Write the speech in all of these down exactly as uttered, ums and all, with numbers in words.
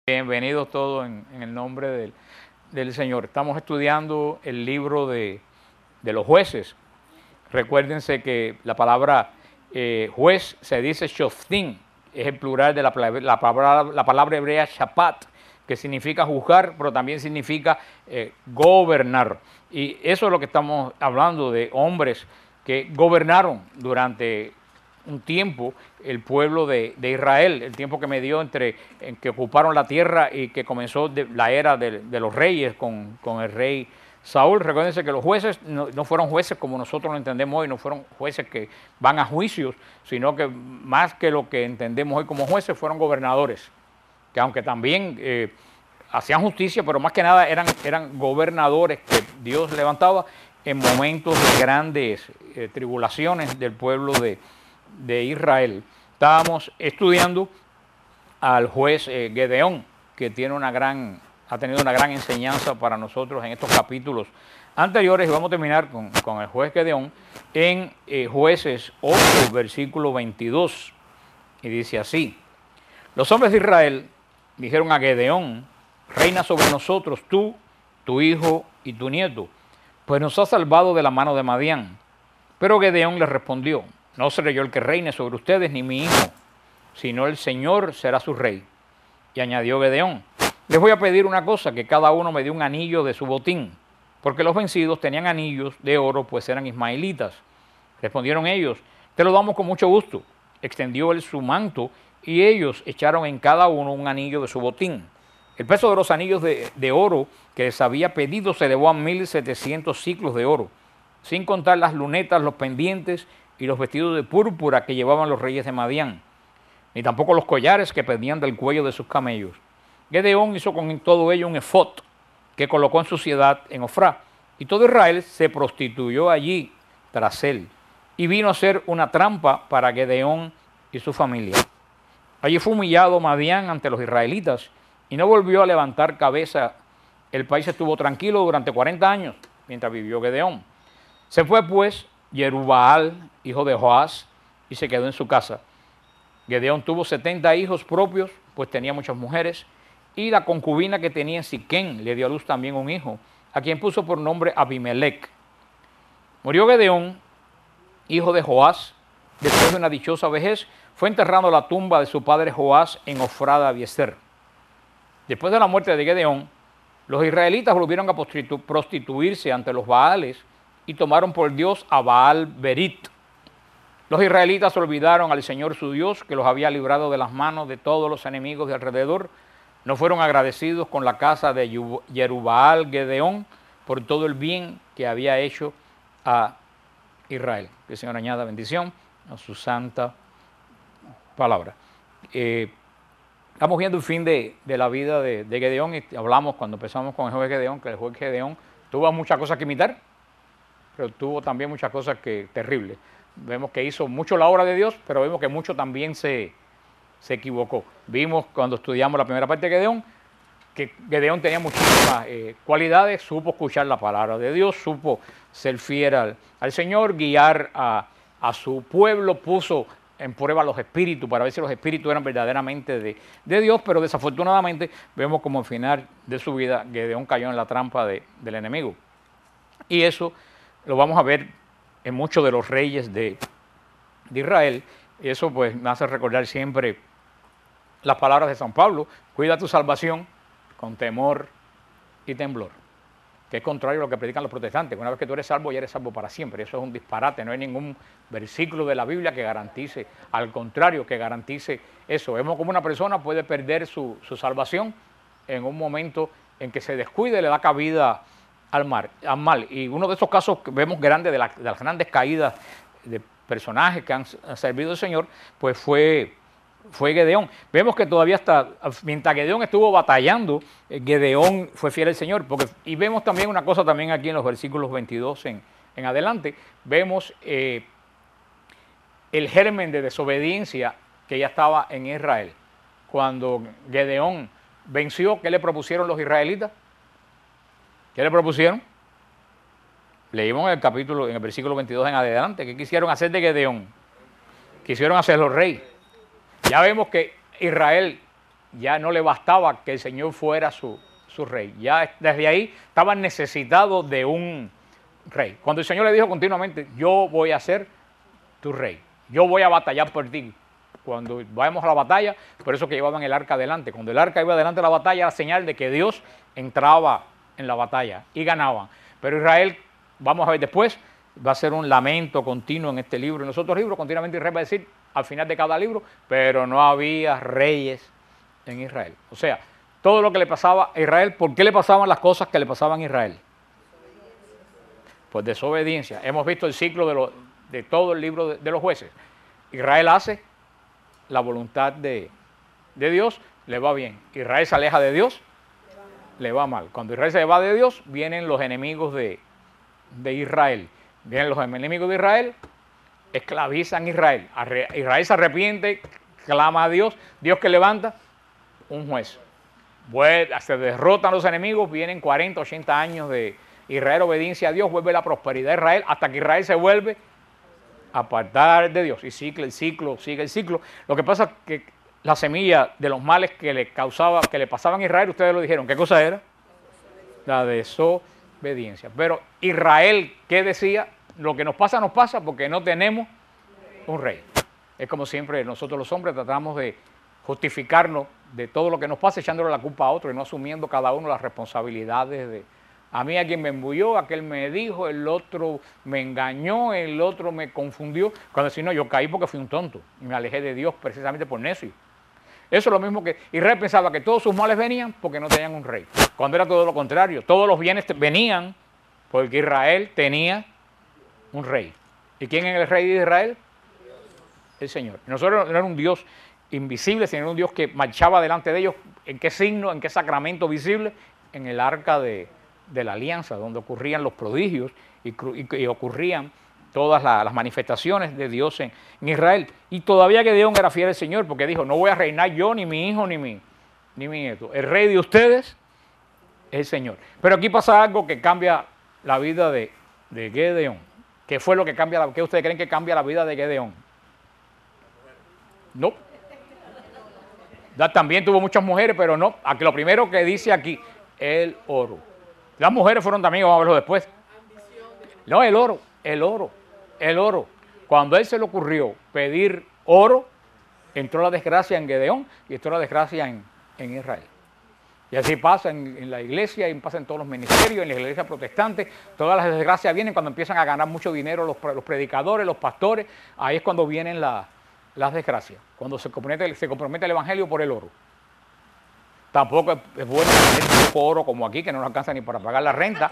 Bienvenidos todos en, en el nombre del, del Señor. Estamos estudiando el libro de, de los jueces. Recuérdense que la palabra eh, juez se dice shoftim, es el plural de la, la, palabra, la palabra hebrea shapat, que significa juzgar, pero también significa eh, gobernar. Y eso es lo que estamos hablando, de hombres que gobernaron durante un tiempo el pueblo de, de Israel, el tiempo que me dio entre en que ocuparon la tierra y que comenzó de, la era de, de los reyes con, con el rey Saúl. Recuérdense que los jueces no, no fueron jueces como nosotros lo entendemos hoy, no fueron jueces que van a juicios, sino que más que lo que entendemos hoy como jueces, fueron gobernadores, que aunque también eh, hacían justicia, pero más que nada eran, eran gobernadores que Dios levantaba en momentos de grandes eh, tribulaciones del pueblo de de Israel. Estábamos estudiando al juez eh, Gedeón, que tiene una gran, ha tenido una gran enseñanza para nosotros en estos capítulos anteriores, y vamos a terminar con, con el juez Gedeón en eh, Jueces ocho, versículo veintidós, y dice así: los hombres de Israel dijeron a Gedeón: reina sobre nosotros tú, tu hijo y tu nieto, pues nos has salvado de la mano de Madián. Pero Gedeón le respondió: no seré yo el que reine sobre ustedes, ni mi hijo, sino el Señor será su rey. Y añadió Gedeón: les voy a pedir una cosa, que cada uno me dé un anillo de su botín, porque los vencidos tenían anillos de oro, pues eran ismaelitas. Respondieron ellos: te lo damos con mucho gusto. Extendió él su manto, y ellos echaron en cada uno un anillo de su botín. El peso de los anillos de, de oro que les había pedido se elevó a mil setecientos ciclos de oro, sin contar las lunetas, los pendientes y los vestidos de púrpura que llevaban los reyes de Madián, ni tampoco los collares que pendían del cuello de sus camellos. Gedeón hizo con todo ello un efod que colocó en su ciudad en Ofrá, y todo Israel se prostituyó allí tras él, y vino a ser una trampa para Gedeón y su familia. Allí fue humillado Madián ante los israelitas, y no volvió a levantar cabeza. El país estuvo tranquilo durante cuarenta años, mientras vivió Gedeón. Se fue pues Jerubbaal, hijo de Joás, y se quedó en su casa. Gedeón tuvo setenta hijos propios, pues tenía muchas mujeres, y la concubina que tenía en Siquén le dio a luz también un hijo, a quien puso por nombre Abimelech. Murió Gedeón, hijo de Joás, después de una dichosa vejez. Fue enterrado en la tumba de su padre Joás en Ofrá de Abiezer. Después de la muerte de Gedeón, los israelitas volvieron a prostituirse ante los Baales y tomaron por Dios a Baal Berit. Los israelitas olvidaron al Señor su Dios, que los había librado de las manos de todos los enemigos de alrededor. No fueron agradecidos con la casa de Jerubbaal Gedeón por todo el bien que había hecho a Israel. Que el Señor añada bendición a su santa palabra. Eh, estamos viendo el fin de, de la vida de, de Gedeón, y hablamos cuando empezamos con el juez Gedeón, que el juez Gedeón tuvo muchas cosas que imitar, pero tuvo también muchas cosas que terribles. Vemos que hizo mucho la obra de Dios, pero vemos que mucho también se, se equivocó. Vimos cuando estudiamos la primera parte de Gedeón, que Gedeón tenía muchísimas eh, cualidades, supo escuchar la palabra de Dios, supo ser fiel al, al Señor, guiar a, a su pueblo, puso en prueba los espíritus para ver si los espíritus eran verdaderamente de, de Dios, pero desafortunadamente vemos como al final de su vida Gedeón cayó en la trampa de, del enemigo. Y eso lo vamos a ver en muchos de los reyes de, de Israel. Y eso pues me hace recordar siempre las palabras de San Pablo: cuida tu salvación con temor y temblor, que es contrario a lo que predican los protestantes. Una vez que tú eres salvo, ya eres salvo para siempre. Eso es un disparate. No hay ningún versículo de la Biblia que garantice, al contrario, que garantice eso. Vemos como una persona puede perder su, su salvación en un momento en que se descuide y le da cabida al mal, al mal. Y uno de esos casos que vemos grandes, de, la, de las grandes caídas de personajes que han, han servido al Señor, pues fue, fue Gedeón. Vemos que todavía hasta, mientras Gedeón estuvo batallando, Gedeón fue fiel al Señor. Porque, y vemos también una cosa también aquí en los versículos veintidós en, en adelante, vemos eh, el germen de desobediencia que ya estaba en Israel. Cuando Gedeón venció, ¿qué le propusieron los israelitas? ¿Qué le propusieron? Leímos en el capítulo, en el versículo veintidós en adelante, ¿qué quisieron hacer de Gedeón? Quisieron hacerlo rey. Ya vemos que Israel ya no le bastaba que el Señor fuera su, su rey. Ya desde ahí estaban necesitados de un rey. Cuando el Señor le dijo continuamente, yo voy a ser tu rey, yo voy a batallar por ti. Cuando vayamos a la batalla, por eso que llevaban el arca adelante. Cuando el arca iba adelante a la batalla, era señal de que Dios entraba en la batalla y ganaban. Pero Israel, vamos a ver después, va a ser un lamento continuo en este libro. En los otros libros, continuamente Israel va a decir al final de cada libro, pero no había reyes en Israel. O sea, todo lo que le pasaba a Israel, ¿por qué le pasaban las cosas que le pasaban a Israel? Pues desobediencia. Hemos visto el ciclo de, lo, de todo el libro de, de los jueces. Israel hace la voluntad de, de Dios, le va bien. Israel se aleja de Dios, le va mal. Cuando Israel se va de Dios, vienen los enemigos de, de Israel. Vienen los enemigos de Israel, esclavizan a Israel. Israel se arrepiente, clama a Dios. Dios que levanta un juez. Vuelve, se derrotan los enemigos, vienen cuarenta, ochenta años de Israel obediencia a Dios, vuelve la prosperidad de Israel, hasta que Israel se vuelve a apartar de Dios. Y sigue el ciclo, sigue el ciclo. Lo que pasa es que la semilla de los males que le causaba, que le pasaban a Israel, ustedes lo dijeron, ¿qué cosa era? La desobediencia. Pero Israel, ¿qué decía? Lo que nos pasa, nos pasa porque no tenemos un rey. Es como siempre nosotros los hombres tratamos de justificarnos de todo lo que nos pasa echándole la culpa a otro y no asumiendo cada uno las responsabilidades de... A mí alguien me embulló, aquel me dijo, el otro me engañó, el otro me confundió. Cuando decía, no, yo caí porque fui un tonto y me alejé de Dios precisamente por necio. Eso es lo mismo que Israel pensaba que todos sus males venían porque no tenían un rey. Cuando era todo lo contrario, todos los bienes venían porque Israel tenía un rey. ¿Y quién es el rey de Israel? El Señor. Nosotros no era un Dios invisible, sino un Dios que marchaba delante de ellos. ¿En qué signo, en qué sacramento visible? En el arca de, de la alianza, donde ocurrían los prodigios y, y, y ocurrían todas la, las manifestaciones de Dios en, en Israel. Y todavía Gedeón era fiel al Señor, porque dijo, no voy a reinar yo, ni mi hijo, ni mi, ni mi nieto. El rey de ustedes es el Señor. Pero aquí pasa algo que cambia la vida de, de Gedeón. ¿Qué fue lo que cambia la, qué ustedes creen que cambia la vida de Gedeón? No. También tuvo muchas mujeres, pero no. Aquí, lo primero que dice aquí, el oro. Las mujeres fueron también, vamos a verlo después. No, el oro, el oro, el oro. Cuando a él se le ocurrió pedir oro, entró la desgracia en Gedeón y entró la desgracia en, en Israel. Y así pasa en, en la iglesia, y pasa en todos los ministerios, en la iglesia protestante. Todas las desgracias vienen cuando empiezan a ganar mucho dinero los, los predicadores, los pastores. Ahí es cuando vienen la, las desgracias, cuando se compromete, se compromete el evangelio por el oro. Tampoco es, es bueno tener poco oro como aquí, que no nos alcanza ni para pagar la renta.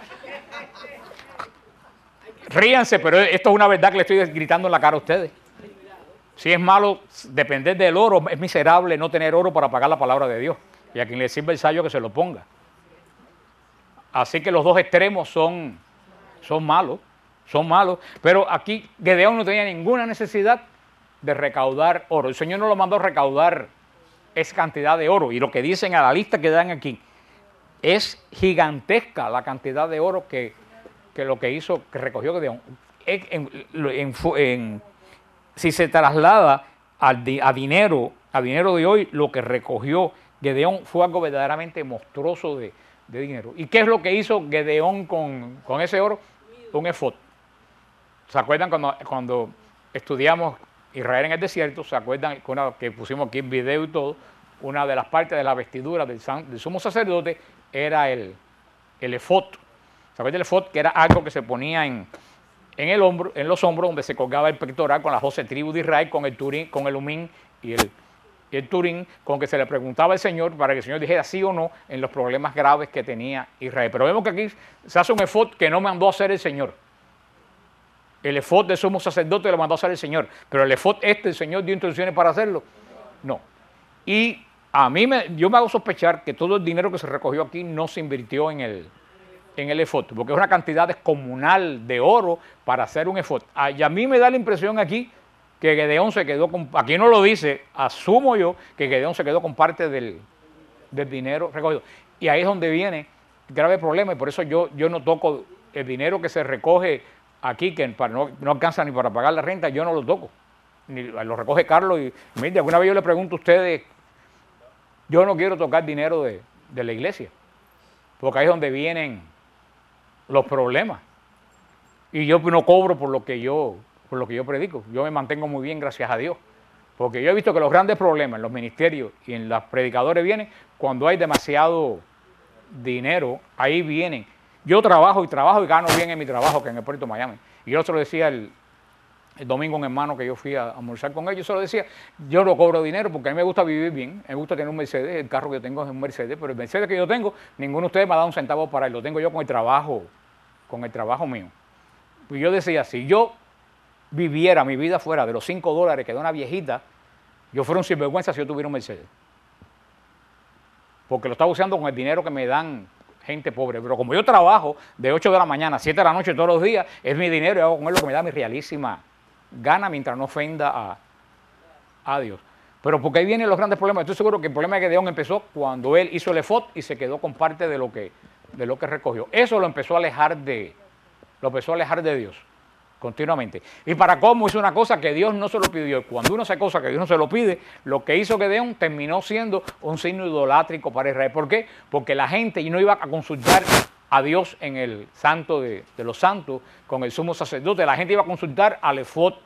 Ríanse, pero esto es una verdad que le estoy gritando en la cara a ustedes. Si es malo depender del oro, es miserable no tener oro para pagar la palabra de Dios. Y a quien le sirve el sayo que se lo ponga. Así que los dos extremos son, son malos, son malos. Pero aquí Gedeón no tenía ninguna necesidad de recaudar oro. El Señor no lo mandó a recaudar esa cantidad de oro. Y lo que dicen a la lista que dan aquí, es gigantesca la cantidad de oro que, que lo que hizo, que recogió Gedeón. En, en, en, en, si se traslada al, a dinero, a dinero de hoy, lo que recogió Gedeón fue algo verdaderamente monstruoso de, de dinero. ¿Y qué es lo que hizo Gedeón con, con ese oro? Un efod. ¿Se acuerdan cuando, cuando estudiamos Israel en el desierto? ¿Se acuerdan que, una, que pusimos aquí en video y todo? Una de las partes de la vestidura del, del sumo sacerdote era el, el efod. ¿Se acuerdan del efod? Que era algo que se ponía en, en, el hombro, en los hombros, donde se colgaba el pectoral con las doce tribus de Israel, con el turín, con el humín y el el turín, con que se le preguntaba al Señor para que el Señor dijera sí o no en los problemas graves que tenía Israel. Pero vemos que aquí se hace un efod que no mandó a hacer el Señor. El efod del sumo sacerdote lo mandó a hacer el Señor, pero el efod este, el Señor dio instrucciones para hacerlo. No. Y a mí, me, yo me hago sospechar que todo el dinero que se recogió aquí no se invirtió en el, en el efod, porque es una cantidad descomunal de oro para hacer un efod. Y a mí me da la impresión aquí que Gedeón se quedó con, aquí no lo dice, asumo yo que Gedeón se quedó con parte del, del dinero recogido. Y ahí es donde viene el grave problema, y por eso yo, yo no toco el dinero que se recoge aquí, que para, no, no alcanza ni para pagar la renta, yo no lo toco. Ni, lo recoge Carlos y mire, alguna vez yo le pregunto a ustedes, yo no quiero tocar dinero de, de la iglesia, porque ahí es donde vienen los problemas. Y yo no cobro por lo que yo, por lo que yo predico. Yo me mantengo muy bien, gracias a Dios. Porque yo he visto que los grandes problemas en los ministerios y en los predicadores vienen cuando hay demasiado dinero, ahí vienen. Yo trabajo y trabajo y gano bien en mi trabajo, que en el puerto de Miami. Y yo se lo decía el, el domingo a un hermano que yo fui a almorzar con él, yo se lo decía, yo no cobro dinero porque a mí me gusta vivir bien, me gusta tener un Mercedes, el carro que yo tengo es un Mercedes, pero el Mercedes que yo tengo, ninguno de ustedes me ha dado un centavo para él, lo tengo yo con el trabajo, con el trabajo mío. Y yo decía, si yo viviera mi vida fuera de los cinco dólares que da una viejita, yo fuera un sinvergüenza si yo tuviera un Mercedes. Porque lo estaba usando con el dinero que me dan gente pobre. Pero como yo trabajo de ocho de la mañana a siete de la noche todos los días, es mi dinero y hago con él lo que me da mi realísima gana mientras no ofenda a, a Dios. Pero porque ahí vienen los grandes problemas. Estoy seguro que el problema de Gedeón empezó cuando él hizo el efod y se quedó con parte de lo que, de lo que recogió. Eso lo empezó a alejar de, lo empezó a alejar de Dios continuamente. Y para cómo hizo una cosa que Dios no se lo pidió. Y cuando uno hace cosa que Dios no se lo pide, lo que hizo Gedeón terminó siendo un signo idolátrico para Israel. ¿Por qué? Porque la gente no iba a consultar a Dios en el santo de, de los santos con el sumo sacerdote. La gente iba a consultar al efod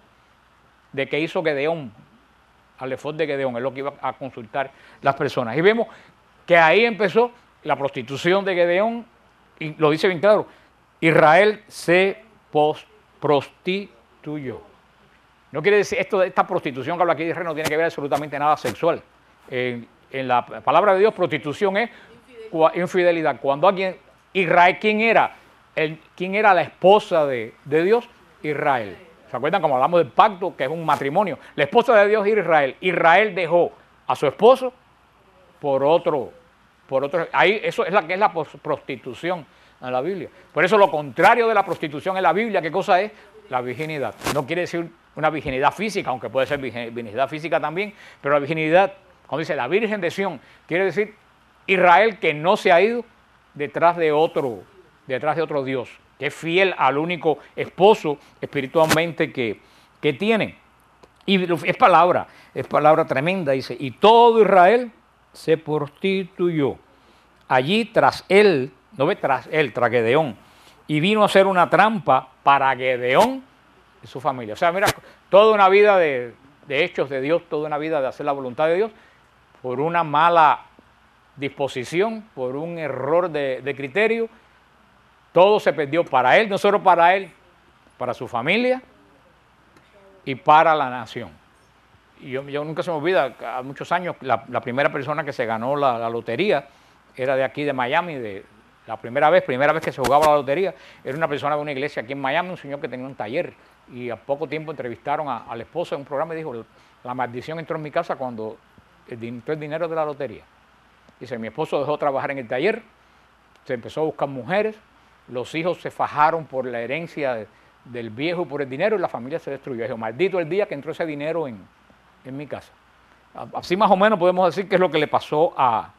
de que hizo Gedeón, al efod de Gedeón, es lo que iba a consultar las personas. Y vemos que ahí empezó la prostitución de Gedeón, y lo dice bien claro, Israel se post prostituyó. No quiere decir, esto, esta prostitución que habla aquí de Israel no tiene que ver absolutamente nada sexual. En, en la palabra de Dios, prostitución es infidelidad. infidelidad. Cuando alguien, Israel, ¿quién era? El, ¿Quién era la esposa de, de Dios? Israel. ¿Se acuerdan como hablamos del pacto, que es un matrimonio? La esposa de Dios era Israel. Israel dejó a su esposo por otro, por otro. Ahí, eso es la que es la prostitución en la Biblia. Por eso lo contrario de la prostitución en la Biblia, ¿qué cosa es? La virginidad. No quiere decir una virginidad física, aunque puede ser virginidad física también, pero la virginidad, cuando dice la Virgen de Sión, quiere decir Israel que no se ha ido detrás de otro, detrás de otro Dios, que es fiel al único esposo espiritualmente que, que tiene. Y es palabra, es palabra tremenda, dice, y todo Israel se prostituyó allí tras él, no ve tras él, tras Gedeón, y vino a hacer una trampa para Gedeón y su familia. O sea, mira, toda una vida de, de hechos de Dios, toda una vida de hacer la voluntad de Dios, por una mala disposición, por un error de, de criterio, todo se perdió para él, no solo para él, para su familia y para la nación. Y yo, yo nunca se me olvida, a muchos años, la, la primera persona que se ganó la, la lotería era de aquí de Miami, de la primera vez, primera vez que se jugaba la lotería, era una persona de una iglesia aquí en Miami, un señor que tenía un taller, y a poco tiempo entrevistaron a, al esposo en un programa y dijo, la maldición entró en mi casa cuando entró el dinero de la lotería. Dice, mi esposo dejó de trabajar en el taller, se empezó a buscar mujeres, los hijos se fajaron por la herencia de, del viejo y por el dinero, y la familia se destruyó. Dijo, maldito el día que entró ese dinero en, en mi casa. Así más o menos podemos decir que es lo que le pasó a,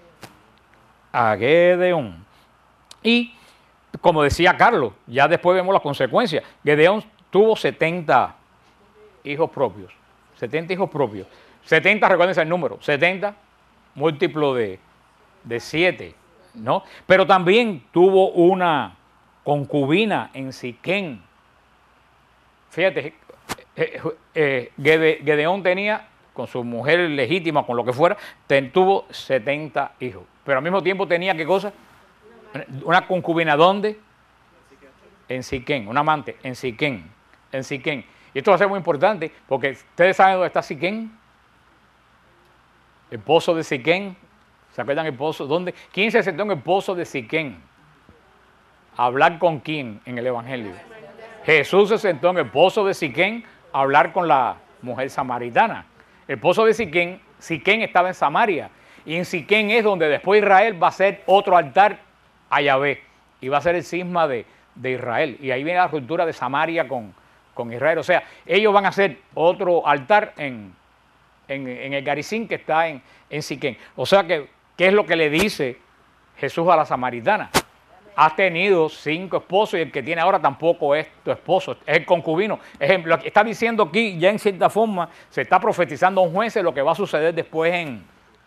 a Gedeón. Y, como decía Carlos, ya después vemos las consecuencias. Gedeón tuvo setenta hijos propios. setenta hijos propios. setenta, recuérdense el número. setenta múltiplo de, de siete, ¿no? Pero también tuvo una concubina en Siquén. Fíjate, eh, eh, Gedeón tenía, con su mujer legítima, con lo que fuera, ten, tuvo setenta hijos. Pero al mismo tiempo tenía, ¿qué cosa? Una concubina, ¿dónde? En Siquén, un amante, en Siquén, en Siquén. Y esto va a ser muy importante, porque ustedes saben dónde está Siquén. El pozo de Siquén. ¿Se acuerdan el pozo? ¿Dónde? ¿Quién se sentó en el pozo de Siquén? ¿A hablar con quién en el Evangelio? Jesús se sentó en el pozo de Siquén a hablar con la mujer samaritana. El pozo de Siquén, Siquén estaba en Samaria. Y en Siquén es donde después Israel va a hacer otro altar a Yahvé. Y va a ser el cisma de, de Israel. Y ahí viene la ruptura de Samaria con, con Israel. O sea, ellos van a hacer otro altar en, en, en el Garizim que está en, en Siquén. O sea, que, ¿qué es lo que le dice Jesús a la samaritana? Has tenido cinco esposos y el que tiene ahora tampoco es tu esposo, es el concubino. Ejemplo, está diciendo aquí, ya en cierta forma, se está profetizando a un juez de lo que va a suceder después en,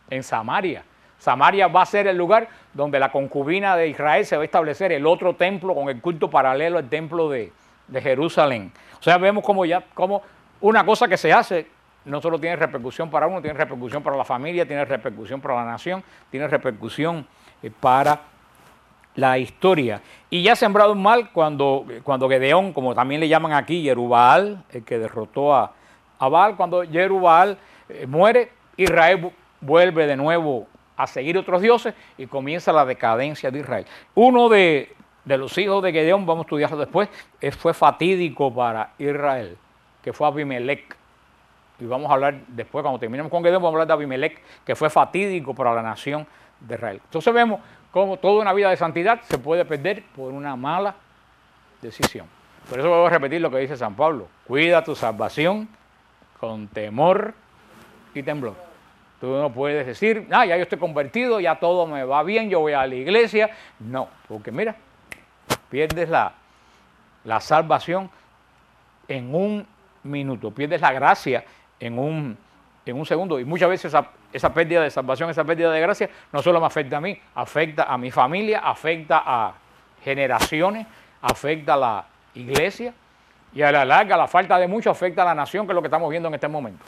en Samaria. Samaria va a ser el lugar donde la concubina de Israel se va a establecer, el otro templo con el culto paralelo al templo de, de Jerusalén. O sea, vemos como ya, como una cosa que se hace no solo tiene repercusión para uno, tiene repercusión para la familia, tiene repercusión para la nación, tiene repercusión eh, para la historia. Y ya ha sembrado un mal cuando, cuando Gedeón, como también le llaman aquí, Jerubbaal, el que derrotó a, a Baal, cuando Jerubbaal eh, muere, Israel vuelve de nuevo a seguir otros dioses y comienza la decadencia de Israel. Uno de, de los hijos de Gedeón, vamos a estudiarlo después, eh, fue fatídico para Israel, que fue Abimelech. Y vamos a hablar después, cuando terminemos con Gedeón, vamos a hablar de Abimelech, que fue fatídico para la nación de Israel. Entonces vemos cómo toda una vida de santidad se puede perder por una mala decisión. Por eso voy a repetir lo que dice San Pablo. Cuida tu salvación con temor y temblor. Tú no puedes decir, ah, ya yo estoy convertido, ya todo me va bien, yo voy a la iglesia. No, porque mira, pierdes la, la salvación en un minuto, pierdes la gracia en un, en un segundo. Y muchas veces esa, esa pérdida de salvación, esa pérdida de gracia, no solo me afecta a mí, afecta a mi familia, afecta a generaciones, afecta a la iglesia y a la larga, la falta de mucho afecta a la nación, que es lo que estamos viendo en este momento.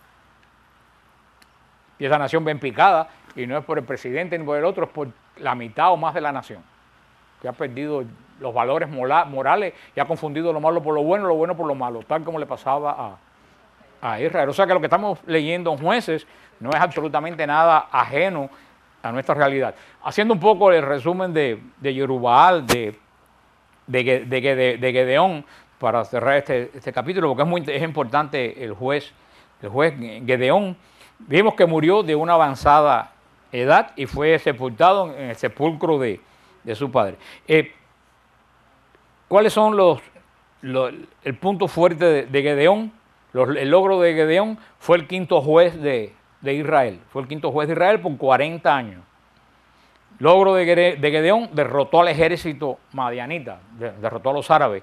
Y esa nación bien picada, y no es por el presidente ni por el otro, es por la mitad o más de la nación, que ha perdido los valores morales y ha confundido lo malo por lo bueno, lo bueno por lo malo, tal como le pasaba a, a Israel. O sea que lo que estamos leyendo en Jueces no es absolutamente nada ajeno a nuestra realidad. Haciendo un poco el resumen de, de Jerubbaal, de, de, de, de, de Gedeón, para cerrar este, este capítulo, porque es, muy, es importante el juez, el juez Gedeón. Vimos que murió de una avanzada edad y fue sepultado en el sepulcro de, de su padre. Eh, ¿Cuáles son los, los el punto fuerte de, de Gedeón? Los, el logro de Gedeón fue el quinto juez de, de Israel. Fue el quinto juez de Israel por cuarenta años. Logro de, de Gedeón, derrotó al ejército madianita, de, derrotó a los árabes.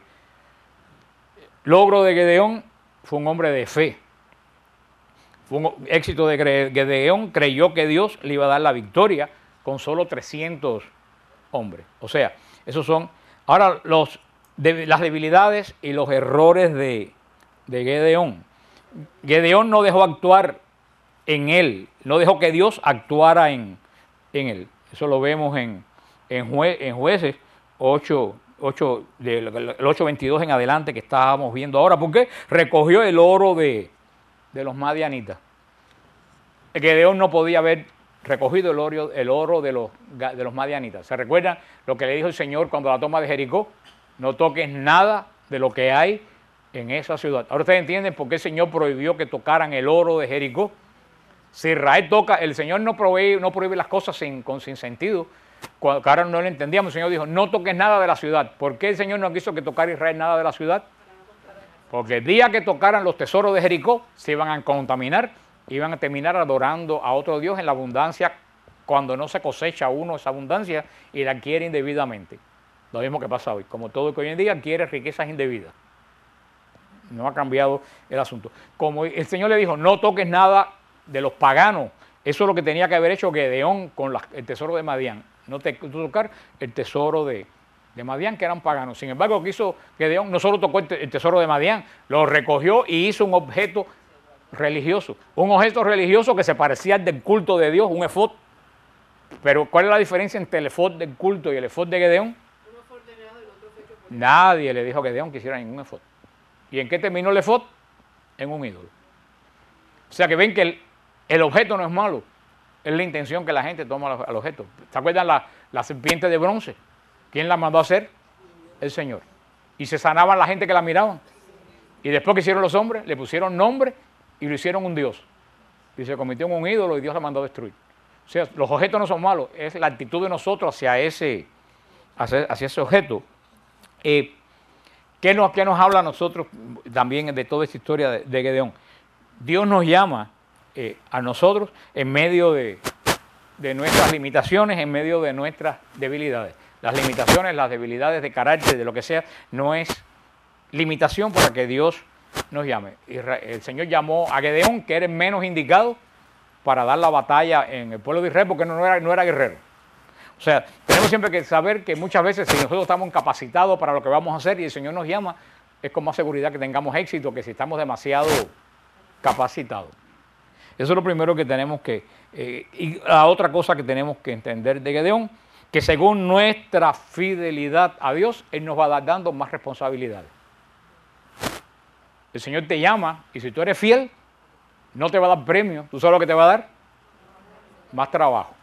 Logro de Gedeón, fue un hombre de fe. Fue un éxito de Gedeón, creyó que Dios le iba a dar la victoria con solo trescientos hombres. O sea, esos son ahora los, de, las debilidades y los errores de, de Gedeón. Gedeón no dejó actuar en él, no dejó que Dios actuara en, en él. Eso lo vemos en, en, jue, en Jueces ocho, ocho, del ocho veintidós en adelante que estábamos viendo ahora, porque recogió el oro de, de los madianitas. Gedeón no podía haber recogido el oro, el oro de, los, de los madianitas. ¿Se recuerdan lo que le dijo el Señor cuando la toma de Jericó? No toques nada de lo que hay en esa ciudad. Ahora ustedes entienden por qué el Señor prohibió que tocaran el oro de Jericó. Si Israel toca, el Señor no prohíbe, no prohíbe las cosas sin, con, sin sentido. Cuando ahora no lo entendíamos, el Señor dijo, no toques nada de la ciudad. ¿Por qué el Señor no quiso que tocara Israel nada de la ciudad? Porque el día que tocaran los tesoros de Jericó, se iban a contaminar, iban a terminar adorando a otro Dios en la abundancia, cuando no se cosecha uno esa abundancia y la adquiere indebidamente. Lo mismo que pasa hoy, como todo el que hoy en día adquiere riquezas indebidas. No ha cambiado el asunto. Como el Señor le dijo, no toques nada de los paganos. Eso es lo que tenía que haber hecho Gedeón con la, el tesoro de Madián. No te, tocar el tesoro de, de Madián, que eran paganos. Sin embargo, lo que hizo Gedeón, no solo tocó el, el tesoro de Madián, lo recogió y hizo un objeto religioso. Un objeto religioso que se parecía al del culto de Dios, un efod. Pero ¿cuál es la diferencia entre el efod del culto y el efod de Gedeón? Nadie le dijo a Gedeón que hiciera ningún efod. ¿Y en qué terminó el efod? En un ídolo. O sea que ven que el, el objeto no es malo, es la intención que la gente toma al objeto. ¿Se acuerdan la, la serpiente de bronce? ¿Quién la mandó a hacer? El Señor. Y se sanaban la gente que la miraban. Y después que hicieron los hombres, le pusieron nombre y lo hicieron un Dios. Y se convirtió en un ídolo y Dios la mandó a destruir. O sea, los objetos no son malos, es la actitud de nosotros hacia ese, hacia, hacia ese objeto. Eh, ¿qué, nos, ¿Qué nos habla a nosotros también de toda esta historia de, de Gedeón? Dios nos llama eh, a nosotros en medio de, de nuestras limitaciones, en medio de nuestras debilidades. Las limitaciones, las debilidades de carácter, de lo que sea, no es limitación para que Dios nos llame. El Señor llamó a Gedeón, que era el menos indicado, para dar la batalla en el pueblo de Israel porque no era, no era guerrero. O sea, tenemos siempre que saber que muchas veces si nosotros estamos incapacitados para lo que vamos a hacer y el Señor nos llama, es con más seguridad que tengamos éxito que si estamos demasiado capacitados. Eso es lo primero que tenemos que... Eh, y la otra cosa que tenemos que entender de Gedeón, que según nuestra fidelidad a Dios, Él nos va a dar dando más responsabilidades. El Señor te llama y si tú eres fiel, no te va a dar premio. ¿Tú sabes lo que te va a dar? Más trabajo.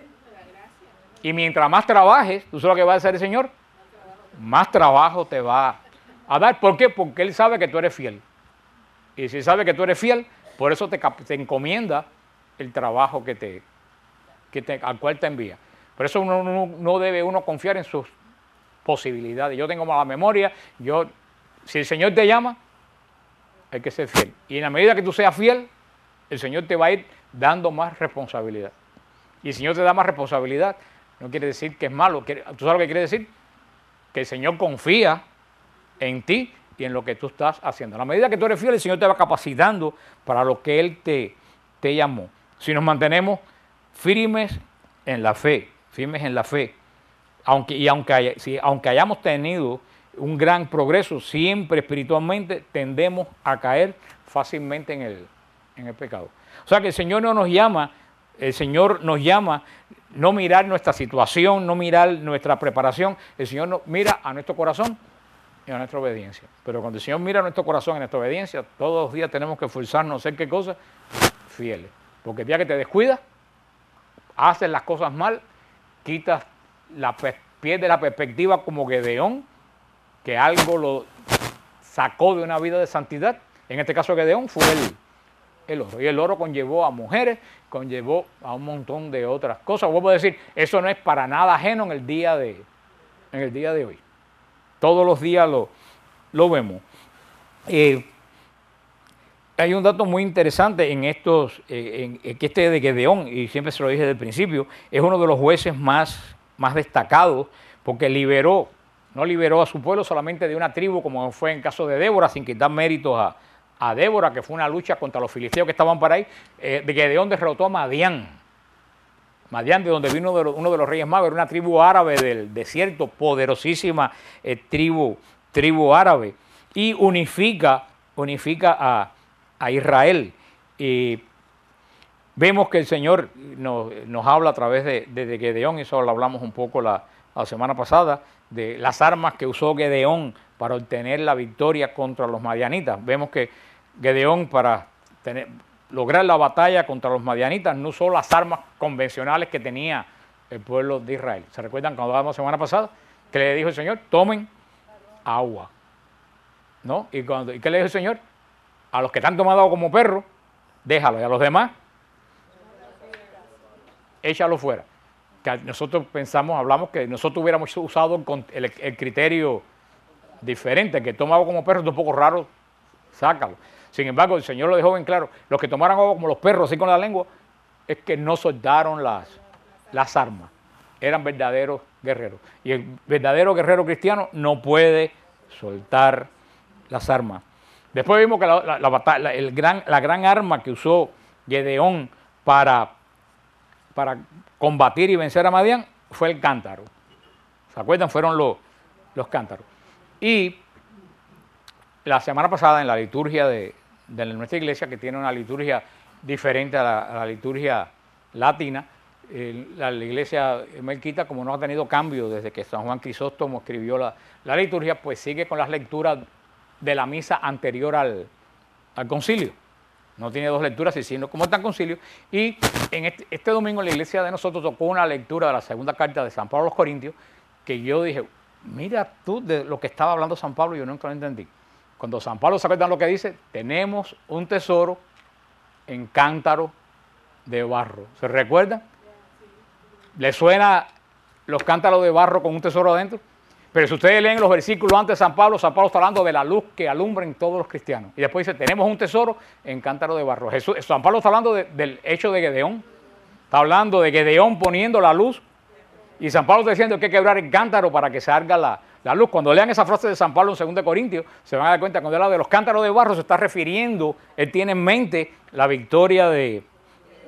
Y mientras más trabajes, ¿tú sabes lo que va a hacer el Señor? Más trabajo te va a dar. ¿Por qué? Porque Él sabe que tú eres fiel. Y si sabe que tú eres fiel, por eso te, te encomienda el trabajo que te, que te, al cual te envía. Por eso uno, no, no debe uno confiar en sus posibilidades. Yo tengo mala memoria, yo, si el Señor te llama, hay que ser fiel. Y en la medida que tú seas fiel, el Señor te va a ir dando más responsabilidad. Y el Señor te da más responsabilidad, no quiere decir que es malo. ¿Tú sabes lo que quiere decir? Que el Señor confía en ti y en lo que tú estás haciendo. A la medida que tú eres fiel, el Señor te va capacitando para lo que Él te, te llamó. Si nos mantenemos firmes en la fe, firmes en la fe, aunque, y aunque, hay, si, aunque hayamos tenido un gran progreso, siempre espiritualmente tendemos a caer fácilmente en el, en el pecado. O sea que el Señor no nos llama, el Señor nos llama no mirar nuestra situación, no mirar nuestra preparación, el Señor nos mira a nuestro corazón y a nuestra obediencia. Pero cuando el Señor mira a nuestro corazón y a nuestra obediencia, todos los días tenemos que esforzarnos a hacer qué cosa, fieles. Porque el día que te descuidas, haces las cosas mal, quitas la, pierdes la perspectiva como Gedeón, que algo lo sacó de una vida de santidad. En este caso Gedeón fue el, el oro. Y el oro conllevó a mujeres, conllevó a un montón de otras cosas. Vuelvo a decir, eso no es para nada ajeno en el día de, en el día de hoy. Todos los días lo, lo vemos. Eh, hay un dato muy interesante en estos, eh, en, en que este de Gedeón, y siempre se lo dije desde el principio, es uno de los jueces más, más destacados porque liberó, no liberó a su pueblo solamente de una tribu como fue en el caso de Débora, sin quitar méritos a, a Débora, que fue una lucha contra los filisteos que estaban por ahí. Eh, de Gedeón derrotó a Madián. Madián, de donde vino de lo, uno de los reyes magos, era una tribu árabe del desierto, poderosísima eh, tribu, tribu árabe, y unifica, unifica a, a Israel. Y vemos que el Señor nos, nos habla a través de, de, de Gedeón, y eso lo hablamos un poco la, la semana pasada, de las armas que usó Gedeón para obtener la victoria contra los madianitas. Vemos que Gedeón, para tener... lograr la batalla contra los madianitas, no usó las armas convencionales que tenía el pueblo de Israel. ¿Se recuerdan cuando hablamos la semana pasada? Que le dijo el Señor, tomen agua. ¿No? ¿Y, cuando, ¿Y qué le dijo el Señor? A los que te han tomado agua como perro, déjalo. Y a los demás, échalo fuera. Que nosotros pensamos, hablamos que nosotros hubiéramos usado el, el, el criterio diferente. Que toma agua como perro es un poco raro, sácalo. Sin embargo, el Señor lo dejó bien claro, los que tomaron agua como los perros, así con la lengua, es que no soltaron las, las armas, eran verdaderos guerreros. Y el verdadero guerrero cristiano no puede soltar las armas. Después vimos que la, la, la, batalla, el gran, la gran arma que usó Gedeón para, para combatir y vencer a Madián fue el cántaro. ¿Se acuerdan? Fueron los, los cántaros. Y la semana pasada en la liturgia de, de nuestra iglesia, que tiene una liturgia diferente a la, a la liturgia latina, eh, la, la iglesia melquita, como no ha tenido cambio desde que San Juan Crisóstomo escribió la, la liturgia, pues sigue con las lecturas de la misa anterior al, al concilio. No tiene dos lecturas, sino como está el concilio. Y en este, este domingo la iglesia de nosotros tocó una lectura de la segunda carta de San Pablo a los Corintios, que yo dije, mira tú de lo que estaba hablando San Pablo, yo nunca lo entendí. Cuando San Pablo se acuerda lo que dice, tenemos un tesoro en cántaro de barro. ¿Se recuerdan? ¿Le suena los cántaros de barro con un tesoro adentro? Pero si ustedes leen los versículos antes de San Pablo, San Pablo está hablando de la luz que alumbra en todos los cristianos. Y después dice, tenemos un tesoro en cántaro de barro. Jesús, San Pablo está hablando de, del hecho de Gedeón. Está hablando de Gedeón poniendo la luz. Y San Pablo está diciendo que hay que quebrar el cántaro para que salga la, la luz. Cuando lean esa frase de San Pablo en segunda Corintios, se van a dar cuenta que cuando habla de los cántaros de barro se está refiriendo, él tiene en mente la victoria de,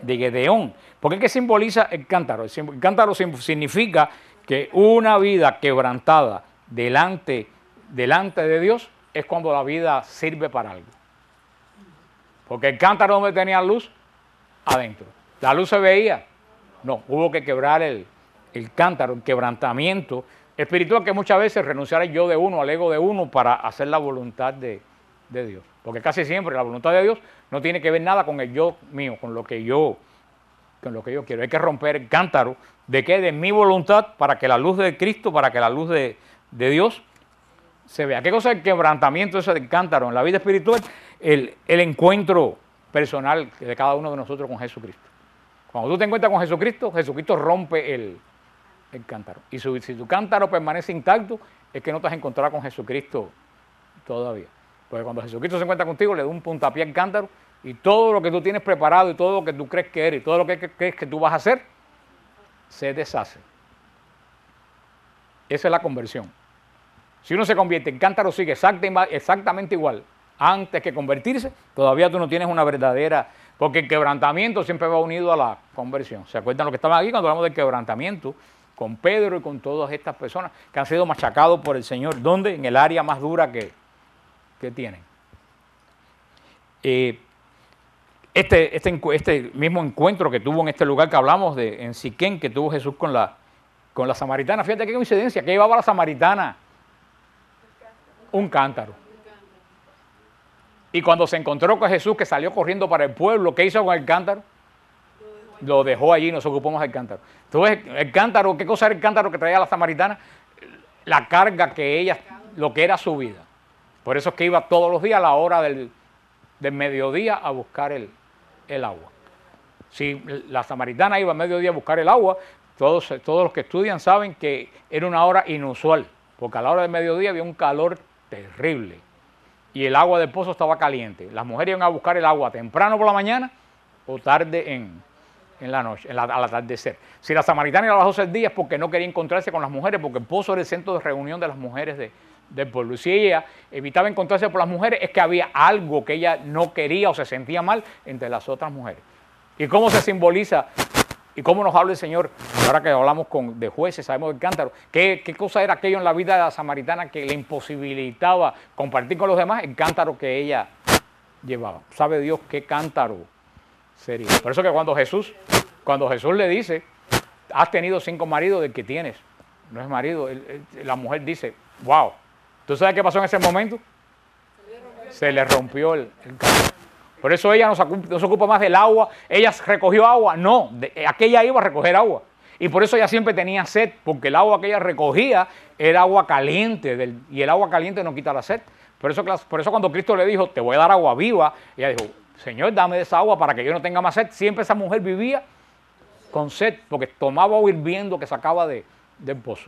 de Gedeón. ¿Por qué que simboliza el cántaro? El cántaro significa que una vida quebrantada delante, delante de Dios es cuando la vida sirve para algo. Porque el cántaro, ¿dónde tenía luz? Adentro. ¿La luz se veía? No, hubo que quebrar el, el cántaro, el quebrantamiento espiritual, que muchas veces renunciar al yo de uno, al ego de uno, para hacer la voluntad de, de Dios. Porque casi siempre la voluntad de Dios no tiene que ver nada con el yo mío, con lo que yo, con lo que yo quiero. Hay que romper el cántaro de qué, de mi voluntad, para que la luz de Cristo, para que la luz de, de Dios se vea. ¿Qué cosa es el quebrantamiento ese del cántaro? En la vida espiritual, el, el encuentro personal de cada uno de nosotros con Jesucristo. Cuando tú te encuentras con Jesucristo, Jesucristo rompe el, el cántaro. Y su, si tu cántaro permanece intacto, es que no te has encontrado con Jesucristo todavía. Porque cuando Jesucristo se encuentra contigo, le da un puntapié al cántaro y todo lo que tú tienes preparado y todo lo que tú crees que eres y todo lo que crees que tú vas a hacer, se deshace. Esa es la conversión. Si uno se convierte, el cántaro sigue exactamente igual antes que convertirse, todavía tú no tienes una verdadera, porque el quebrantamiento siempre va unido a la conversión. ¿Se acuerdan lo que estaban aquí cuando hablamos del quebrantamiento? Con Pedro y con todas estas personas que han sido machacados por el Señor. ¿Dónde? En el área más dura que, que tienen. Eh, este, este, este mismo encuentro que tuvo en este lugar que hablamos, de, en Siquén, que tuvo Jesús con la, con la samaritana, fíjate qué coincidencia, que llevaba la samaritana un cántaro. Y cuando se encontró con Jesús, que salió corriendo para el pueblo, ¿qué hizo con el cántaro? Lo dejó allí y nos ocupamos del cántaro. Entonces, el cántaro, ¿qué cosa era el cántaro que traía la samaritana? La carga que ella, lo que era su vida. Por eso es que iba todos los días a la hora del, del mediodía a buscar el, el agua. Si la samaritana iba a mediodía a buscar el agua, todos, todos los que estudian saben que era una hora inusual, porque a la hora del mediodía había un calor terrible y el agua del pozo estaba caliente. Las mujeres iban a buscar el agua temprano por la mañana o tarde en, en la noche, en la, al atardecer. Si la samaritana iba a las doce del día es porque no quería encontrarse con las mujeres, porque el pozo era el centro de reunión de las mujeres de, del pueblo. Y si ella evitaba encontrarse con las mujeres, es que había algo que ella no quería o se sentía mal entre las otras mujeres. ¿Y cómo se simboliza? ¿Y cómo nos habla el Señor? Ahora que hablamos con, de jueces, sabemos del cántaro. ¿Qué, ¿Qué cosa era aquello en la vida de la samaritana que le imposibilitaba compartir con los demás? El cántaro que ella llevaba. ¿Sabe Dios qué cántaro sería? Por eso que cuando Jesús, cuando Jesús le dice, has tenido cinco maridos, del que tienes no es marido, él, él, la mujer dice, wow. ¿Tú sabes qué pasó en ese momento? Se le rompió el, el cántaro. Por eso ella no se, no se ocupa más del agua. Ella recogió agua. No, de, aquella iba a recoger agua. Y por eso ella siempre tenía sed, porque el agua que ella recogía era agua caliente. Del, y el agua caliente no quita la sed. Por eso, por eso cuando Cristo le dijo, te voy a dar agua viva, ella dijo, Señor, dame de esa agua para que yo no tenga más sed. Siempre esa mujer vivía con sed, porque tomaba agua hirviendo que sacaba de, del pozo.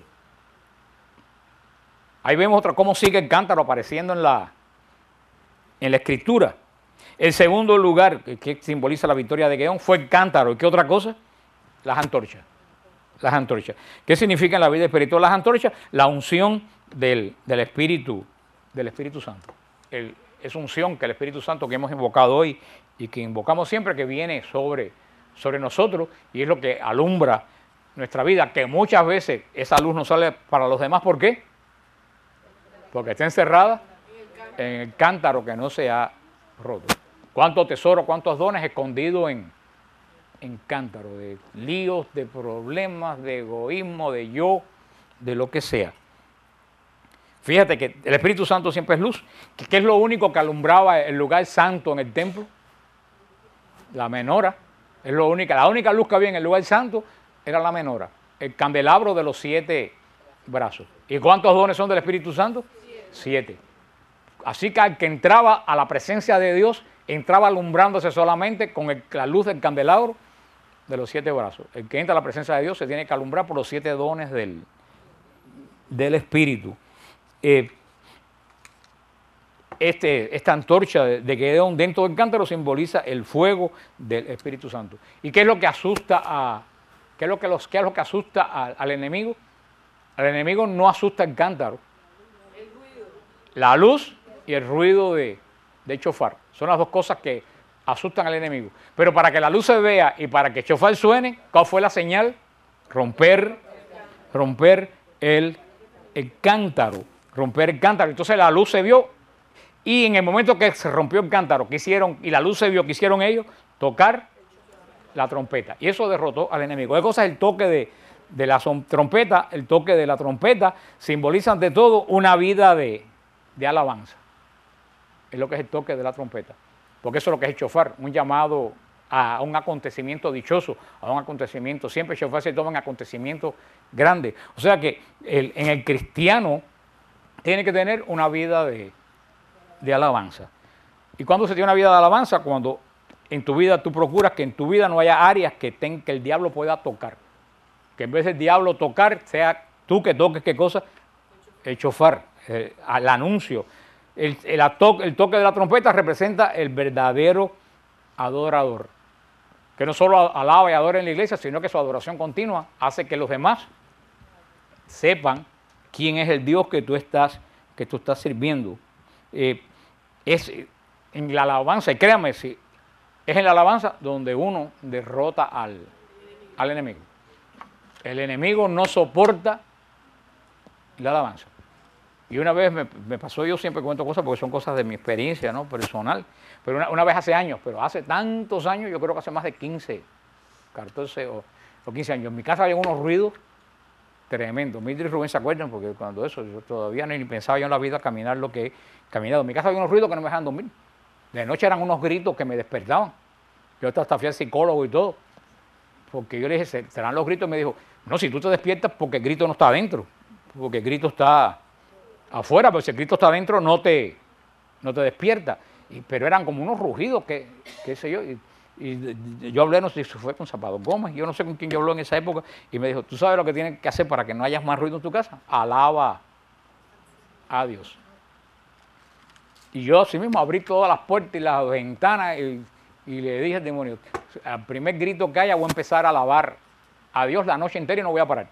Ahí vemos otra, cómo sigue el cántaro apareciendo en la, en la Escritura. El segundo lugar que simboliza la victoria de Gedeón fue el cántaro. ¿Y qué otra cosa? Las antorchas. Las antorchas. ¿Qué significa en la vida espiritual las antorchas? La unción del, del, Espíritu, del Espíritu Santo. El, es unción que el Espíritu Santo que hemos invocado hoy y que invocamos siempre, que viene sobre, sobre nosotros y es lo que alumbra nuestra vida, que muchas veces esa luz no sale para los demás. ¿Por qué? Porque está encerrada en el cántaro que no se ha roto. Cuántos tesoros, cuántos dones escondidos en, en cántaro, de líos, de problemas, de egoísmo, de yo, de lo que sea. Fíjate que el Espíritu Santo siempre es luz. ¿Qué es lo único que alumbraba el lugar santo en el templo? La menora. Es lo única, la única luz que había en el lugar santo era la menora. El candelabro de los siete brazos. ¿Y cuántos dones son del Espíritu Santo? Siete. Siete. Así que al que entraba a la presencia de Dios, entraba alumbrándose solamente con el, la luz del candelabro de los siete brazos. El que entra a la presencia de Dios se tiene que alumbrar por los siete dones del, del Espíritu. Eh, este, esta antorcha de, de Gedeón dentro del cántaro simboliza el fuego del Espíritu Santo. ¿Y qué es lo que asusta a, qué es lo que los, qué es lo que asusta a, al enemigo? Al enemigo no asusta el cántaro, la luz y el ruido de, de chofar. Son las dos cosas que asustan al enemigo. Pero para que la luz se vea y para que el shofar suene, ¿cuál fue la señal? Romper, romper el, el cántaro, romper el cántaro. Entonces la luz se vio y en el momento que se rompió el cántaro, que hicieron, y la luz se vio, que hicieron ellos, tocar la trompeta. Y eso derrotó al enemigo. ¿Qué cosa es el toque de, de la trompeta? El toque de la trompeta simboliza ante todo una vida de, de alabanza. Es lo que es el toque de la trompeta. Porque eso es lo que es el shofar, un llamado a un acontecimiento dichoso, a un acontecimiento. Siempre el shofar se toma en acontecimientos grandes. O sea que el, en el cristiano tiene que tener una vida de, de alabanza. ¿Y cuándo se tiene una vida de alabanza? Cuando en tu vida tú procuras que en tu vida no haya áreas que, ten, que el diablo pueda tocar. Que en vez del diablo tocar, sea tú que toques qué cosa, el shofar, eh, el anuncio. El, el, el toque de la trompeta representa el verdadero adorador, que no solo alaba y adora en la iglesia, sino que su adoración continua hace que los demás sepan quién es el Dios que tú estás, que tú estás sirviendo. Eh, es en la alabanza, y créame, si es en la alabanza donde uno derrota al, al enemigo. El enemigo no soporta la alabanza. Y una vez me, me pasó, yo siempre cuento cosas porque son cosas de mi experiencia, ¿no?, personal, pero una, una vez hace años, pero hace tantos años, yo creo que hace más de quince, catorce o, o quince años, en mi casa había unos ruidos tremendos. Mildred y Rubén se acuerdan porque cuando eso, yo todavía ni pensaba yo en la vida caminar lo que he caminado. En mi casa había unos ruidos que no me dejaban dormir. De noche eran unos gritos que me despertaban. Yo hasta fui al psicólogo y todo, porque yo le dije, ¿serán los gritos? Y me dijo, no, si tú te despiertas porque el grito no está adentro, porque el grito está afuera, pero si el grito está adentro no te, no te despierta. Y, pero eran como unos rugidos, que, qué sé yo, y, y yo hablé, no sé si fue con Zapato Gómez, yo no sé con quién yo habló en esa época, y me dijo, ¿tú sabes lo que tienes que hacer para que no haya más ruido en tu casa? Alaba a Dios. Y yo así mismo abrí todas las puertas y las ventanas y, y le dije al demonio, al primer grito que haya voy a empezar a alabar a Dios la noche entera y no voy a parar.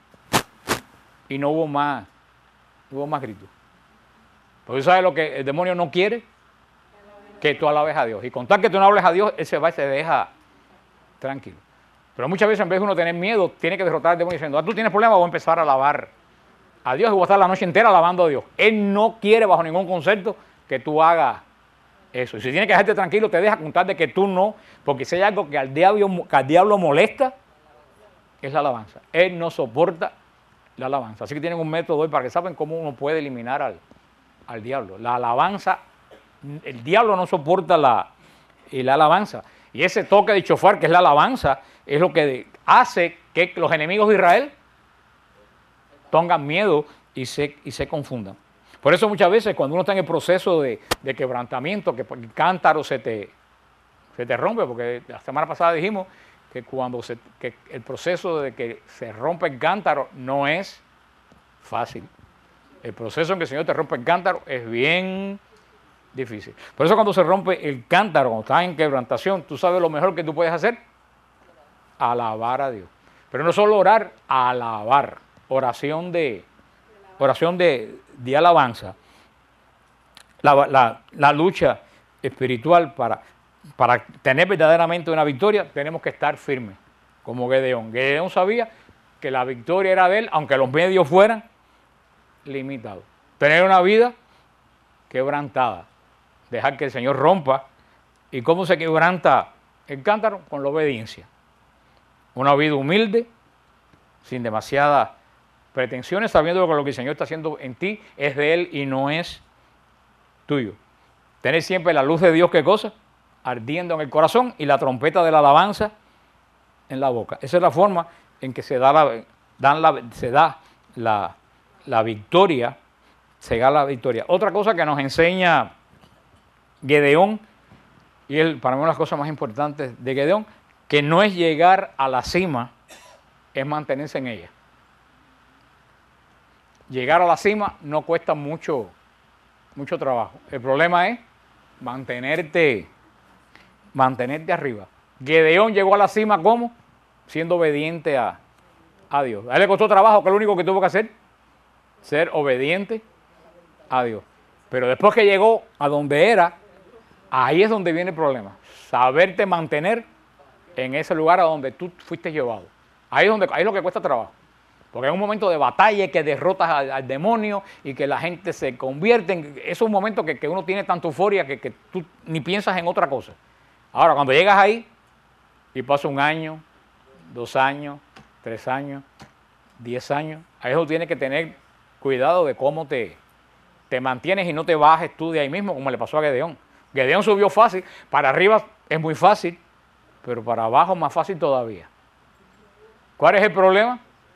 Y no hubo más, no hubo más gritos. Porque ¿sabes lo que el demonio no quiere? Que tú alabes a Dios. Y con tal que tú no hables a Dios, él se va y se deja tranquilo. Pero muchas veces en vez de uno tener miedo, tiene que derrotar al demonio diciendo, ah, tú tienes problemas, voy a empezar a alabar a Dios y voy a estar la noche entera alabando a Dios. Él no quiere bajo ningún concepto que tú hagas eso. Y si tiene que dejarte tranquilo, te deja contar de que tú no, porque si hay algo que al diablo, que al diablo molesta, es la alabanza. Él no soporta la alabanza. Así que tienen un método hoy para que saben cómo uno puede eliminar al, al diablo. La alabanza, el diablo no soporta la, la alabanza. Y ese toque de shofar, que es la alabanza, es lo que hace que los enemigos de Israel tengan miedo y se, y se confundan. Por eso muchas veces cuando uno está en el proceso de, de quebrantamiento, que el cántaro se te, se te rompe, porque la semana pasada dijimos que cuando se, que el proceso de que se rompe el cántaro no es fácil. El proceso en que el Señor te rompe el cántaro es bien difícil. Por eso cuando se rompe el cántaro, cuando estás en quebrantación, tú sabes lo mejor que tú puedes hacer, alabar a Dios. Pero no solo orar, alabar. Oración de, oración de, de alabanza. La, la, la lucha espiritual para, para tener verdaderamente una victoria, tenemos que estar firmes, como Gedeón. Gedeón sabía que la victoria era de él, aunque los medios fueran limitados. Tener una vida quebrantada, dejar que el Señor rompa. ¿Y cómo se quebranta el cántaro? Con la obediencia. Una vida humilde, sin demasiadas pretensiones, sabiendo que lo que el Señor está haciendo en ti es de Él y no es tuyo. Tener siempre la luz de Dios, ¿qué cosa? Ardiendo en el corazón y la trompeta de la alabanza en la boca. Esa es la forma en que se da la, dan la, se da la, la victoria, se da la victoria. Otra cosa que nos enseña Gedeón, y es para mí una de las cosas más importantes de Gedeón, que no es llegar a la cima, es mantenerse en ella. Llegar a la cima no cuesta mucho, mucho trabajo. El problema es mantenerte, mantenerte arriba. Gedeón llegó a la cima ¿cómo? Siendo obediente a, a Dios. A él le costó trabajo, que es lo único que tuvo que hacer, ser obediente a Dios. Pero después que llegó a donde era, ahí es donde viene el problema. saberte mantener en ese lugar a donde tú fuiste llevado. Ahí es, donde, ahí es lo que cuesta trabajo. Porque es un momento de batalla que derrotas al, al demonio y que la gente se convierte en... Es un momento que, que uno tiene tanta euforia que, que tú ni piensas en otra cosa. Ahora, cuando llegas ahí y pasa un año, dos años, tres años, diez años, ahí eso tienes que tener cuidado de cómo te, te mantienes y no te bajes tú de ahí mismo, como le pasó a Gedeón. Gedeón subió fácil, para arriba es muy fácil, pero para abajo es más fácil todavía. ¿Cuál es el problema?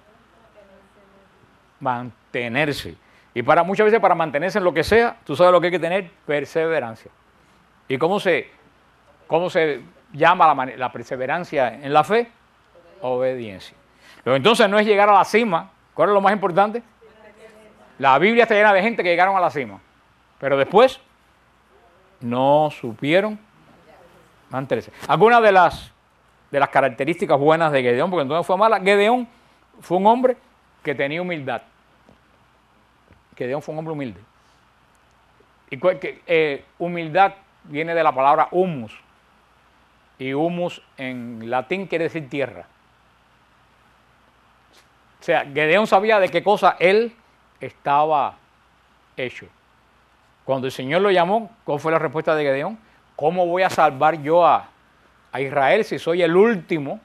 Mantenerse. Y para muchas veces para mantenerse en lo que sea, tú sabes lo que hay que tener, perseverancia. ¿Y cómo se, cómo se llama la, la perseverancia en la fe? Obediencia. Pero entonces no es llegar a la cima. ¿Cuál es lo más importante? La Biblia está llena de gente que llegaron a la cima, pero después no supieron mantenerse. Algunas de las, de las características buenas de Gedeón, porque entonces fue mala, Gedeón fue un hombre que tenía humildad. Gedeón fue un hombre humilde. Y que, eh, humildad viene de la palabra humus, y humus en latín quiere decir tierra. O sea, Gedeón sabía de qué cosa él estaba hecho. Cuando el Señor lo llamó, ¿cuál fue la respuesta de Gedeón? ¿Cómo voy a salvar yo a, a Israel si soy el último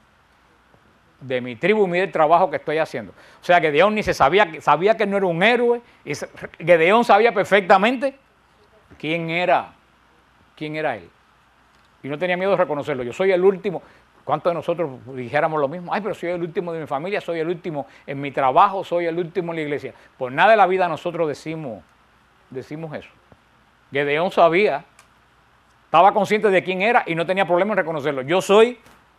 de mi tribu? Mire el trabajo que estoy haciendo. O sea, Gedeón ni se sabía, sabía que no era un héroe. Y Gedeón sabía perfectamente quién era, quién era él. Y no tenía miedo de reconocerlo. Yo soy el último. ¿Cuántos de nosotros dijéramos lo mismo? Ay, pero soy el último de mi familia, soy el último en mi trabajo, soy el último en la iglesia. Por nada de la vida nosotros decimos, decimos eso. Gedeón sabía, estaba consciente de quién era y no tenía problema en reconocerlo. Yo soy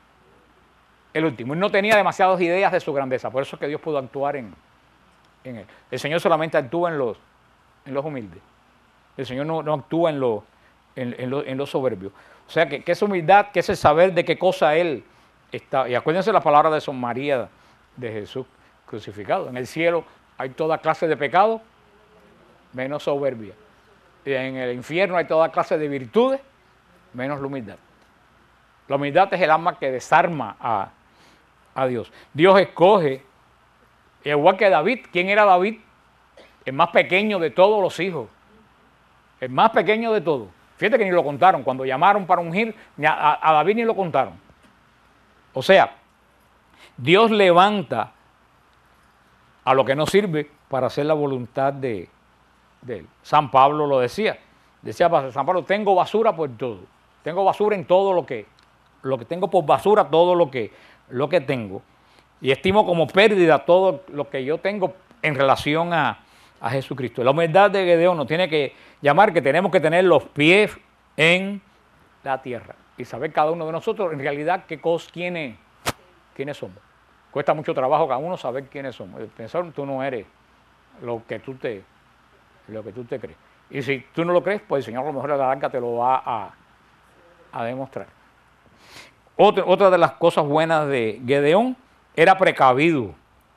el último. Y no tenía demasiadas ideas de su grandeza. Por eso es que Dios pudo actuar en, en él. El Señor solamente actúa en los, en los humildes. El Señor no, no actúa en los, en, en los, en los soberbios. O sea, que, que es humildad, que es el saber de qué cosa Él está. Y acuérdense la palabra de San María de Jesús crucificado. En el cielo hay toda clase de pecado, menos soberbia. Y en el infierno hay toda clase de virtudes, menos la humildad. La humildad es el alma que desarma a, a Dios. Dios escoge, igual que David. ¿Quién era David? El más pequeño de todos los hijos. El más pequeño de todos. Fíjate que ni lo contaron. Cuando llamaron para ungir, a, a David ni lo contaron. O sea, Dios levanta a lo que no sirve para hacer la voluntad de, de Él. San Pablo lo decía. Decía San Pablo, tengo basura por todo. Tengo basura en todo lo que, lo que tengo por basura, todo lo que, lo que tengo. Y estimo como pérdida todo lo que yo tengo en relación a, a Jesucristo. La humildad de Gedeón nos tiene que llamar que tenemos que tener los pies en la tierra y saber cada uno de nosotros en realidad qué cosas, quiénes, quiénes somos. Cuesta mucho trabajo cada uno saber quiénes somos. Pensar tú no eres lo que tú te, lo que tú te crees. Y si tú no lo crees, pues el Señor a lo mejor a la larga te lo va a, a demostrar. Otra, otra de las cosas buenas de Gedeón era precavido.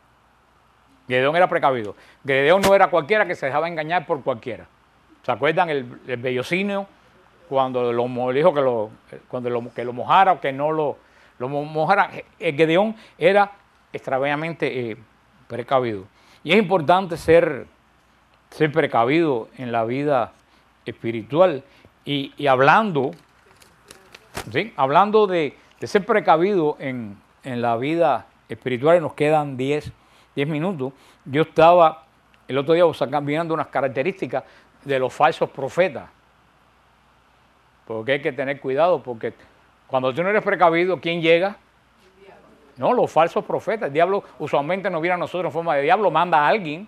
Gedeón era precavido. Gedeón no era cualquiera que se dejaba engañar por cualquiera. ¿Se acuerdan el, el bellocinio cuando lo dijo que lo, cuando lo, que lo mojara o que no lo, lo mojara? El Gedeón era extraordinariamente eh, precavido. Y es importante ser, ser precavido en la vida espiritual. Y, y hablando, ¿sí? hablando de, de ser precavido en, en la vida espiritual, y nos quedan diez minutos. Yo estaba el otro día viendo unas características de los falsos profetas. Porque hay que tener cuidado, porque cuando tú no eres precavido, ¿quién llega? No, los falsos profetas. El diablo usualmente nos viene a nosotros en forma de diablo, manda a alguien.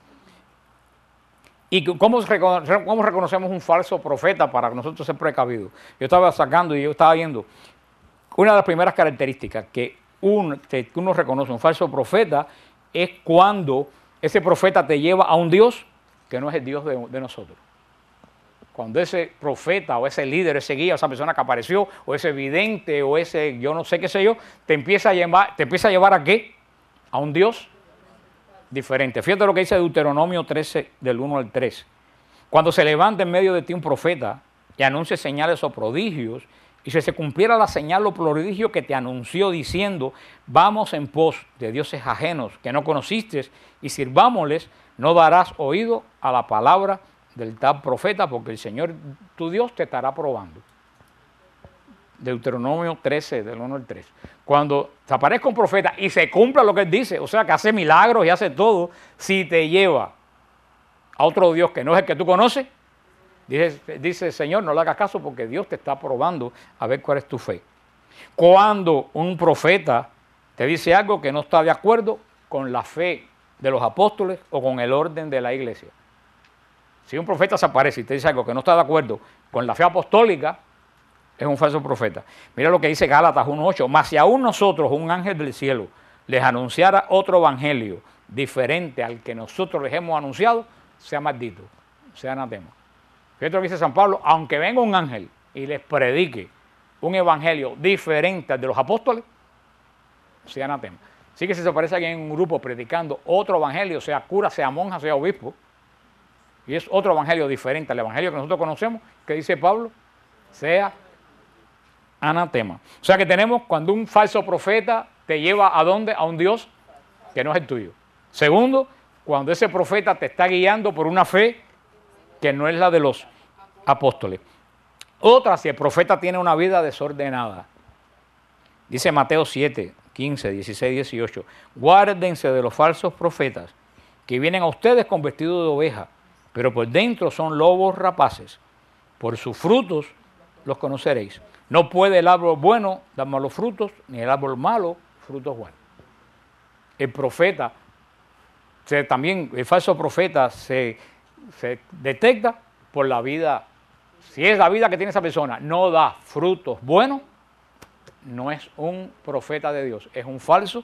¿Y cómo, cómo reconocemos un falso profeta para nosotros ser precavidos? Yo estaba sacando y yo estaba viendo una de las primeras características que uno, que uno reconoce un falso profeta es cuando ese profeta te lleva a un Dios que no es el Dios de, de nosotros. Cuando ese profeta o ese líder, ese guía, esa persona que apareció, o ese vidente, o ese yo no sé qué sé yo, te empieza a llevar, te empieza a llevar ¿a qué? A un Dios diferente. Fíjate lo que dice Deuteronomio trece, del uno al tres. Cuando se levanta en medio de ti un profeta y anuncie señales o prodigios y si se cumpliera la señal o prodigio que te anunció diciendo, vamos en pos de dioses ajenos que no conociste y sirvámosles, no darás oído a la palabra del tal profeta, porque el Señor tu Dios te estará probando. Deuteronomio trece, del uno al tres. Cuando te aparezca un profeta y se cumpla lo que él dice, o sea, que hace milagros y hace todo, si te lleva a otro Dios que no es el que tú conoces, dice, dice el Señor, no le hagas caso porque Dios te está probando a ver cuál es tu fe. Cuando un profeta te dice algo que no está de acuerdo con la fe de los apóstoles o con el orden de la iglesia. Si un profeta se aparece y te dice algo que no está de acuerdo con la fe apostólica, es un falso profeta. Mira lo que dice Gálatas uno ocho. Mas si aún nosotros, un ángel del cielo, les anunciara otro evangelio diferente al que nosotros les hemos anunciado, sea maldito, sea anatema. Fíjate lo que dice San Pablo, aunque venga un ángel y les predique un evangelio diferente al de los apóstoles, sea anatema. Así que si se aparece alguien en un grupo predicando otro evangelio, sea cura, sea monja, sea obispo, y es otro evangelio diferente al evangelio que nosotros conocemos, que dice Pablo, sea anatema. O sea que tenemos cuando un falso profeta te lleva a dónde, a un Dios que no es el tuyo. Segundo, cuando ese profeta te está guiando por una fe que no es la de los apóstoles. Otra, si el profeta tiene una vida desordenada. Dice Mateo siete, quince, dieciséis, dieciocho. Guárdense de los falsos profetas que vienen a ustedes con vestido de oveja, pero por dentro son lobos rapaces. Por sus frutos los conoceréis. No puede el árbol bueno dar malos frutos, ni el árbol malo frutos buenos. El profeta, se, también el falso profeta se, se detecta por la vida. Si es la vida que tiene esa persona, no da frutos buenos, no es un profeta de Dios, es un falso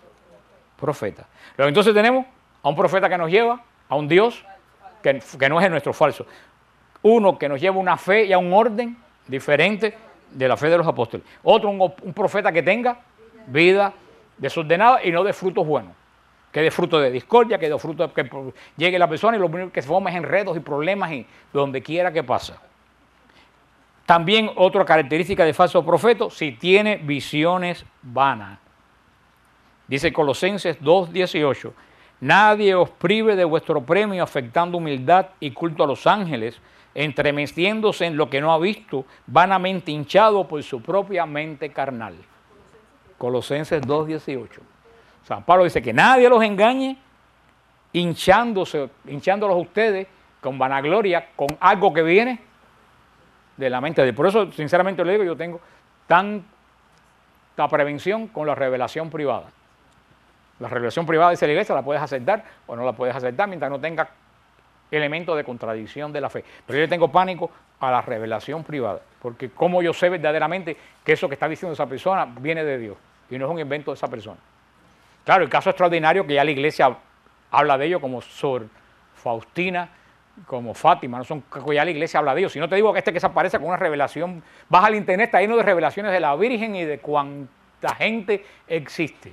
profeta. Pero entonces tenemos a un profeta que nos lleva a un Dios que, que no es el nuestro, falso. Uno que nos lleva a una fe y a un orden diferente de la fe de los apóstoles. Otro, un, un profeta que tenga vida desordenada y no de frutos buenos. Que dé fruto de discordia, que dé fruto de que llegue la persona y lo único que se forma es enredos y problemas y donde quiera que pasa. También otra característica de falso profeta, si tiene visiones vanas. Dice Colosenses dos, dieciocho. Nadie os prive de vuestro premio afectando humildad y culto a los ángeles, entremetiéndose en lo que no ha visto, vanamente hinchado por su propia mente carnal. Colosenses dos, dieciocho. San Pablo dice que nadie los engañe, hinchándose, hinchándolos a ustedes con vanagloria, con algo que viene de la mente de él. Por eso, sinceramente le digo, yo tengo tanta prevención con la revelación privada. La revelación privada, dice la iglesia, la puedes aceptar o no la puedes aceptar mientras no tenga elementos de contradicción de la fe. Pero yo le tengo pánico a la revelación privada, porque como yo sé verdaderamente que eso que está diciendo esa persona viene de Dios y no es un invento de esa persona. Claro, el caso extraordinario que ya la iglesia habla de ello, como Sor Faustina, como Fátima, no son, ya la iglesia habla de ellos. Si no te digo que este que se aparece con una revelación, vas al internet, está lleno de revelaciones de la Virgen y de cuánta gente existe.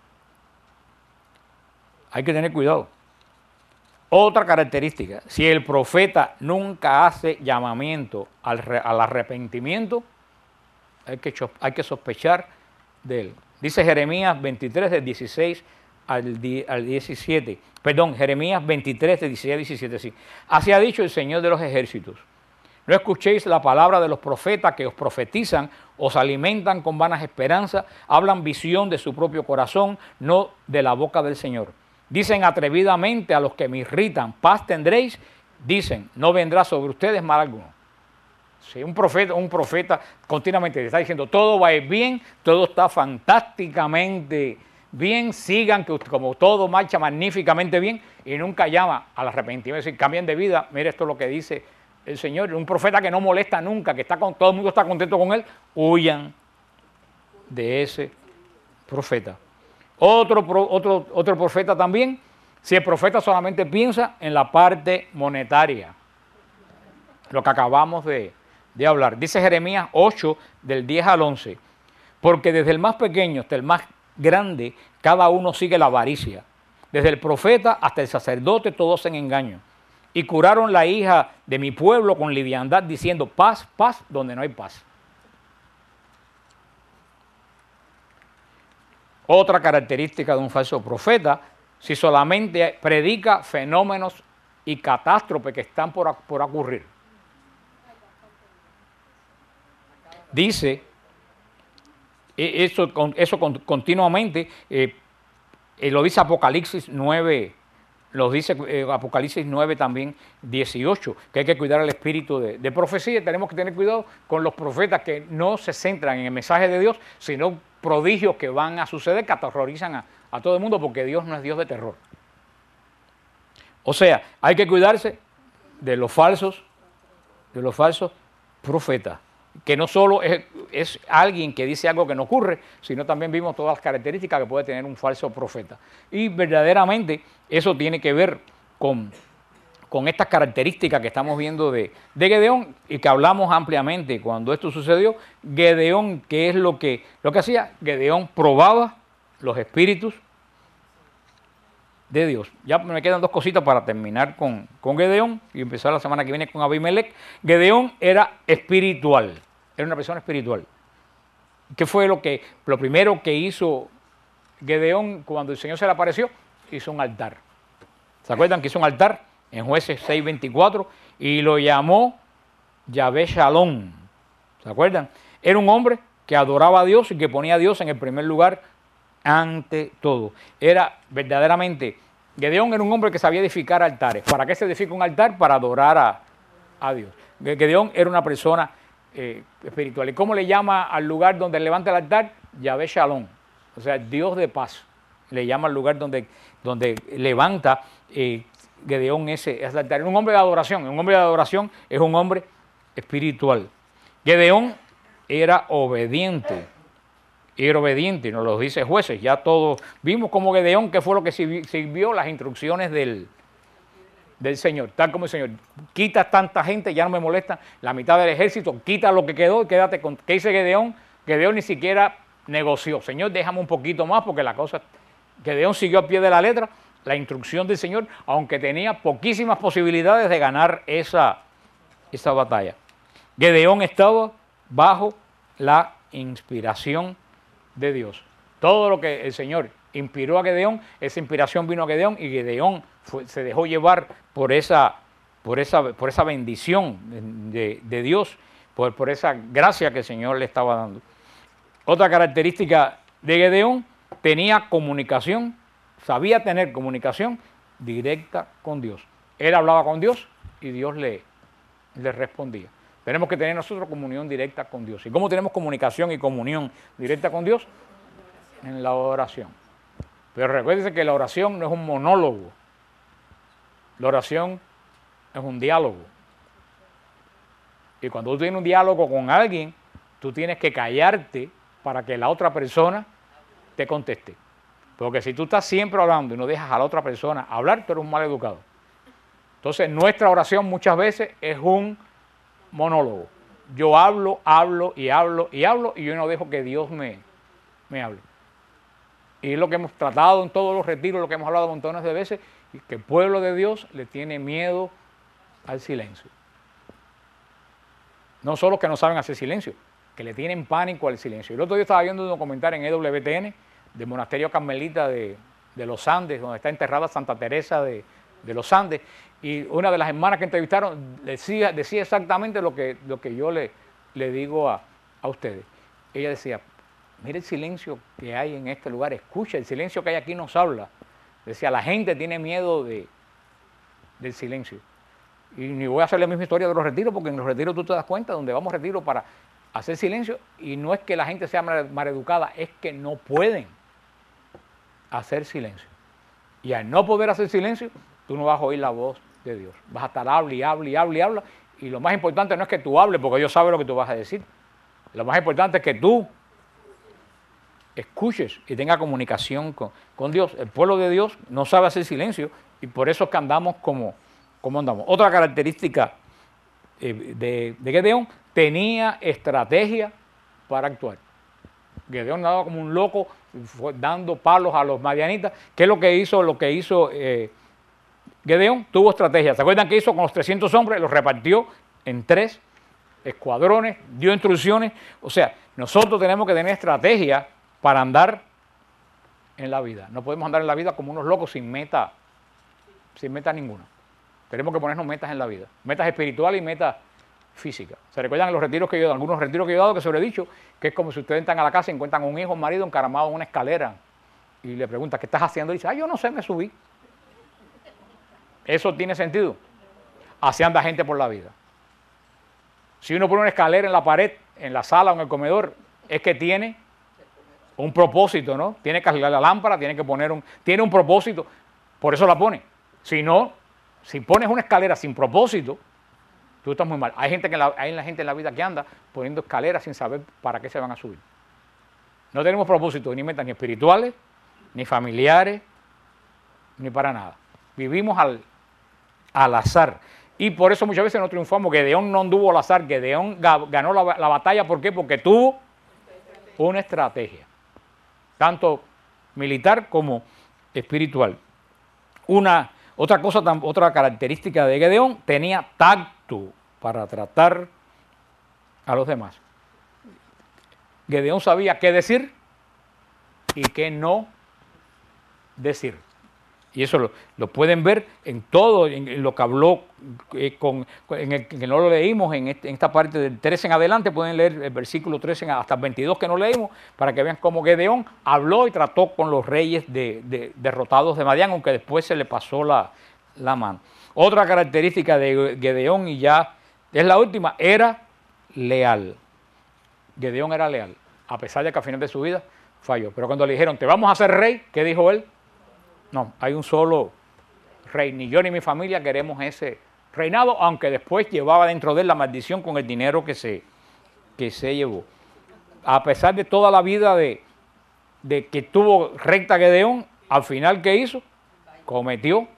Hay que tener cuidado. Otra característica, si el profeta nunca hace llamamiento al, al arrepentimiento, hay que, hay que sospechar de él. Dice Jeremías veintitrés, del dieciséis al diecisiete. Perdón, Jeremías veintitrés, del dieciséis al diecisiete, sí. Así ha dicho el Señor de los ejércitos. No escuchéis la palabra de los profetas que os profetizan, os alimentan con vanas esperanzas, hablan visión de su propio corazón, no de la boca del Señor. Dicen atrevidamente a los que me irritan, paz tendréis, dicen, no vendrá sobre ustedes mal alguno. Si un profeta, un profeta continuamente le está diciendo, todo va a ir bien, todo está fantásticamente bien, sigan que como todo marcha magníficamente bien, y nunca llama al arrepentimiento, es decir, cambien de vida. Mire, esto es lo que dice el Señor, un profeta que no molesta nunca, que está con, todo el mundo está contento con él, huyan de ese profeta. Otro, otro, otro profeta también, si el profeta solamente piensa en la parte monetaria, lo que acabamos de, de hablar. Dice Jeremías ocho, del diez al once, porque desde el más pequeño hasta el más grande, cada uno sigue la avaricia. Desde el profeta hasta el sacerdote, todos en engaño. Y curaron la hija de mi pueblo con liviandad, diciendo paz, paz, donde no hay paz. Otra característica de un falso profeta, si solamente predica fenómenos y catástrofes que están por, por ocurrir. Dice, eso, eso continuamente, eh, eh, lo dice Apocalipsis nueve, lo dice eh, Apocalipsis nueve también, dieciocho, que hay que cuidar el espíritu de, de profecía. Tenemos que tener cuidado con los profetas que no se centran en el mensaje de Dios, sino prodigios que van a suceder, que aterrorizan a, a todo el mundo, porque Dios no es Dios de terror. O sea, hay que cuidarse de los falsos, de los falsos profetas, que no solo es, es alguien que dice algo que no ocurre, sino también vimos todas las características que puede tener un falso profeta. Y verdaderamente eso tiene que ver con, con estas características que estamos viendo de, de Gedeón y que hablamos ampliamente cuando esto sucedió. Gedeón, ¿qué es lo que, lo que hacía? Gedeón probaba los espíritus de Dios. Ya me quedan dos cositas para terminar con, con Gedeón y empezar la semana que viene con Abimelech. Gedeón era espiritual, era una persona espiritual. ¿Qué fue lo que, lo primero que hizo Gedeón cuando el Señor se le apareció? Hizo un altar. ¿Se acuerdan que hizo un altar en Jueces seis veinticuatro? Y lo llamó Yahvé Shalom. ¿Se acuerdan? Era un hombre que adoraba a Dios y que ponía a Dios en el primer lugar ante todo. Era verdaderamente, Gedeón era un hombre que sabía edificar altares. ¿Para qué se edifica un altar? Para adorar a, a Dios. Gedeón era una persona eh, espiritual. ¿Y cómo le llama al lugar donde levanta el altar? Yahvé Shalom, o sea, Dios de paz. Le llama al lugar donde, donde levanta eh, Gedeón ese, ese altar. Es un hombre de adoración. Un hombre de adoración es un hombre espiritual. Gedeón era obediente. Era obediente, nos lo dice Jueces. Ya todos vimos como Gedeón, que fue lo que sirvió las instrucciones del, del Señor. Tal como el Señor, quita tanta gente, ya no me molesta, la mitad del ejército, quita lo que quedó y quédate con... ¿Qué dice Gedeón? Gedeón ni siquiera negoció. Señor, déjame un poquito más porque la cosa... Gedeón siguió al pie de la letra la instrucción del Señor, aunque tenía poquísimas posibilidades de ganar esa, esa batalla. Gedeón estaba bajo la inspiración de Dios. Todo lo que el Señor inspiró a Gedeón, esa inspiración vino a Gedeón y Gedeón fue, se dejó llevar por esa, por esa, por esa bendición de, de Dios, por, por esa gracia que el Señor le estaba dando. Otra característica de Gedeón, tenía comunicación, sabía tener comunicación directa con Dios. Él hablaba con Dios y Dios le, le respondía. Tenemos que tener nosotros comunión directa con Dios. ¿Y cómo tenemos comunicación y comunión directa con Dios? En la oración. Pero recuérdense que la oración no es un monólogo. La oración es un diálogo. Y cuando tú tienes un diálogo con alguien, tú tienes que callarte para que la otra persona te conteste. Porque si tú estás siempre hablando y no dejas a la otra persona hablar, tú eres un mal educado. Entonces, nuestra oración muchas veces es un monólogo. Yo hablo, hablo y hablo y hablo y yo no dejo que Dios me, me hable. Y es lo que hemos tratado en todos los retiros, lo que hemos hablado montones de veces, y que el pueblo de Dios le tiene miedo al silencio. No solo que no saben hacer silencio, que le tienen pánico al silencio. El otro día estaba viendo un documental en E W T N del monasterio carmelita de, de los Andes, donde está enterrada Santa Teresa de, de los Andes, y una de las hermanas que entrevistaron decía, decía exactamente lo que, lo que yo le, le digo a, a ustedes. Ella decía, mire el silencio que hay en este lugar, escucha, el silencio que hay aquí nos habla. Decía, la gente tiene miedo de, del silencio. Y ni voy a hacer la misma historia de los retiros, porque en los retiros tú te das cuenta, donde vamos a retiro para hacer silencio, y no es que la gente sea maleducada, es que no pueden hacer silencio. Y al no poder hacer silencio, tú no vas a oír la voz de Dios. Vas a estar habla y habla y habla y habla. Y lo más importante no es que tú hables, porque Dios sabe lo que tú vas a decir. Lo más importante es que tú escuches y tengas comunicación con, con Dios. El pueblo de Dios no sabe hacer silencio y por eso es que andamos como, como andamos. Otra característica eh, de, de Gedeón, tenía estrategia para actuar. Gedeón andaba como un loco, fue dando palos a los madianitas. ¿Qué es lo que hizo? Lo que hizo eh, Gedeón tuvo estrategia. ¿Se acuerdan qué hizo con los trescientos hombres? Los repartió en tres escuadrones, dio instrucciones. O sea, nosotros tenemos que tener estrategia para andar en la vida. No podemos andar en la vida como unos locos sin meta, sin meta ninguna. Tenemos que ponernos metas en la vida, metas espirituales y metas físicas. ¿Se recuerdan los retiros que yo he dado? Algunos retiros que yo he dado que se lo he dicho, que es como si ustedes entran a la casa y encuentran a un hijo o un marido encaramado en una escalera y le preguntan, ¿qué estás haciendo? Y dice, ah, yo no sé, me subí. ¿Eso tiene sentido? Así anda gente por la vida. Si uno pone una escalera en la pared, en la sala o en el comedor, es que tiene un propósito, ¿no? Tiene que cargar la lámpara, tiene que poner un... Tiene un propósito, por eso la pone. Si no, si pones una escalera sin propósito, tú estás muy mal. Hay gente, que la, hay la gente en la vida que anda poniendo escaleras sin saber para qué se van a subir. No tenemos propósitos ni metas ni espirituales, ni familiares, ni para nada. Vivimos al, al azar. Y por eso muchas veces no triunfamos. Gedeón no anduvo al azar. Gedeón ganó la, la batalla. ¿Por qué? Porque tuvo una estrategia, tanto militar como espiritual. Una, otra cosa, otra característica de Gedeón, tenía tacto para tratar a los demás. Gedeón sabía qué decir y qué no decir. Y eso lo, lo pueden ver en todo, en, en lo que habló, eh, con, en el que no lo leímos, en, este, en esta parte del trece en adelante, pueden leer el versículo trece hasta el veintidós que no leímos, para que vean cómo Gedeón habló y trató con los reyes de, de, derrotados de Madián, aunque después se le pasó la, la mano. Otra característica de Gedeón, y ya es la última, era leal. Gedeón era leal, a pesar de que al final de su vida falló. Pero cuando le dijeron, te vamos a hacer rey, ¿qué dijo él? No, hay un solo rey, ni yo ni mi familia queremos ese reinado, aunque después llevaba dentro de él la maldición con el dinero que se, que se llevó. A pesar de toda la vida de, de que tuvo recta Gedeón, al final, ¿qué hizo? Cometió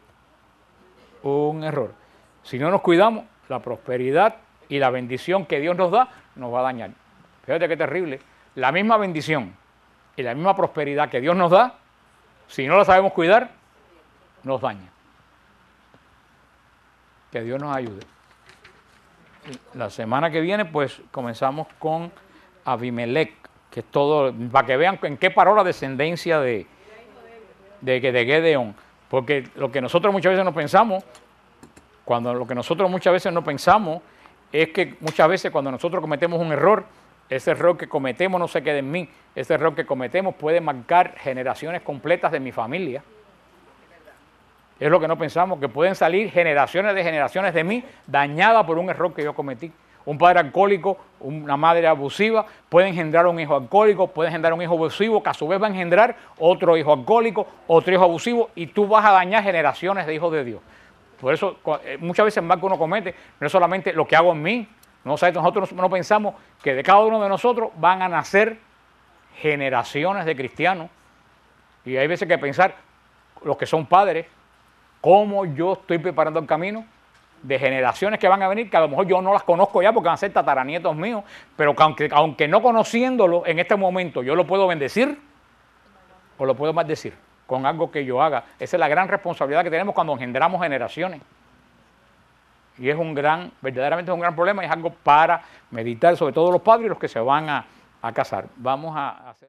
un error. Si no nos cuidamos, la prosperidad y la bendición que Dios nos da, nos va a dañar. Fíjate qué terrible. La misma bendición y la misma prosperidad que Dios nos da, si no la sabemos cuidar, nos daña. Que Dios nos ayude. La semana que viene, pues, comenzamos con Abimelech, que es todo, para que vean en qué paró la descendencia de, de, de Gedeón. Porque lo que nosotros muchas veces no pensamos, cuando lo que nosotros muchas veces no pensamos, es que muchas veces cuando nosotros cometemos un error, ese error que cometemos no se queda en mí, ese error que cometemos puede marcar generaciones completas de mi familia. Es lo que no pensamos, que pueden salir generaciones de generaciones de mí dañadas por un error que yo cometí. Un padre alcohólico, una madre abusiva, puede engendrar un hijo alcohólico, puede engendrar un hijo abusivo, que a su vez va a engendrar otro hijo alcohólico, otro hijo abusivo, y tú vas a dañar generaciones de hijos de Dios. Por eso muchas veces más que uno comete, no es solamente lo que hago en mí. No, nosotros no pensamos que de cada uno de nosotros van a nacer generaciones de cristianos. Y hay veces que pensar, los que son padres, cómo yo estoy preparando el camino de generaciones que van a venir, que a lo mejor yo no las conozco ya porque van a ser tataranietos míos, pero que aunque, aunque no conociéndolo en este momento yo lo puedo bendecir o lo puedo maldecir con algo que yo haga. Esa es la gran responsabilidad que tenemos cuando engendramos generaciones. Y es un gran, verdaderamente es un gran problema y es algo para meditar, sobre todo los padres y los que se van a, a casar. Vamos a hacer...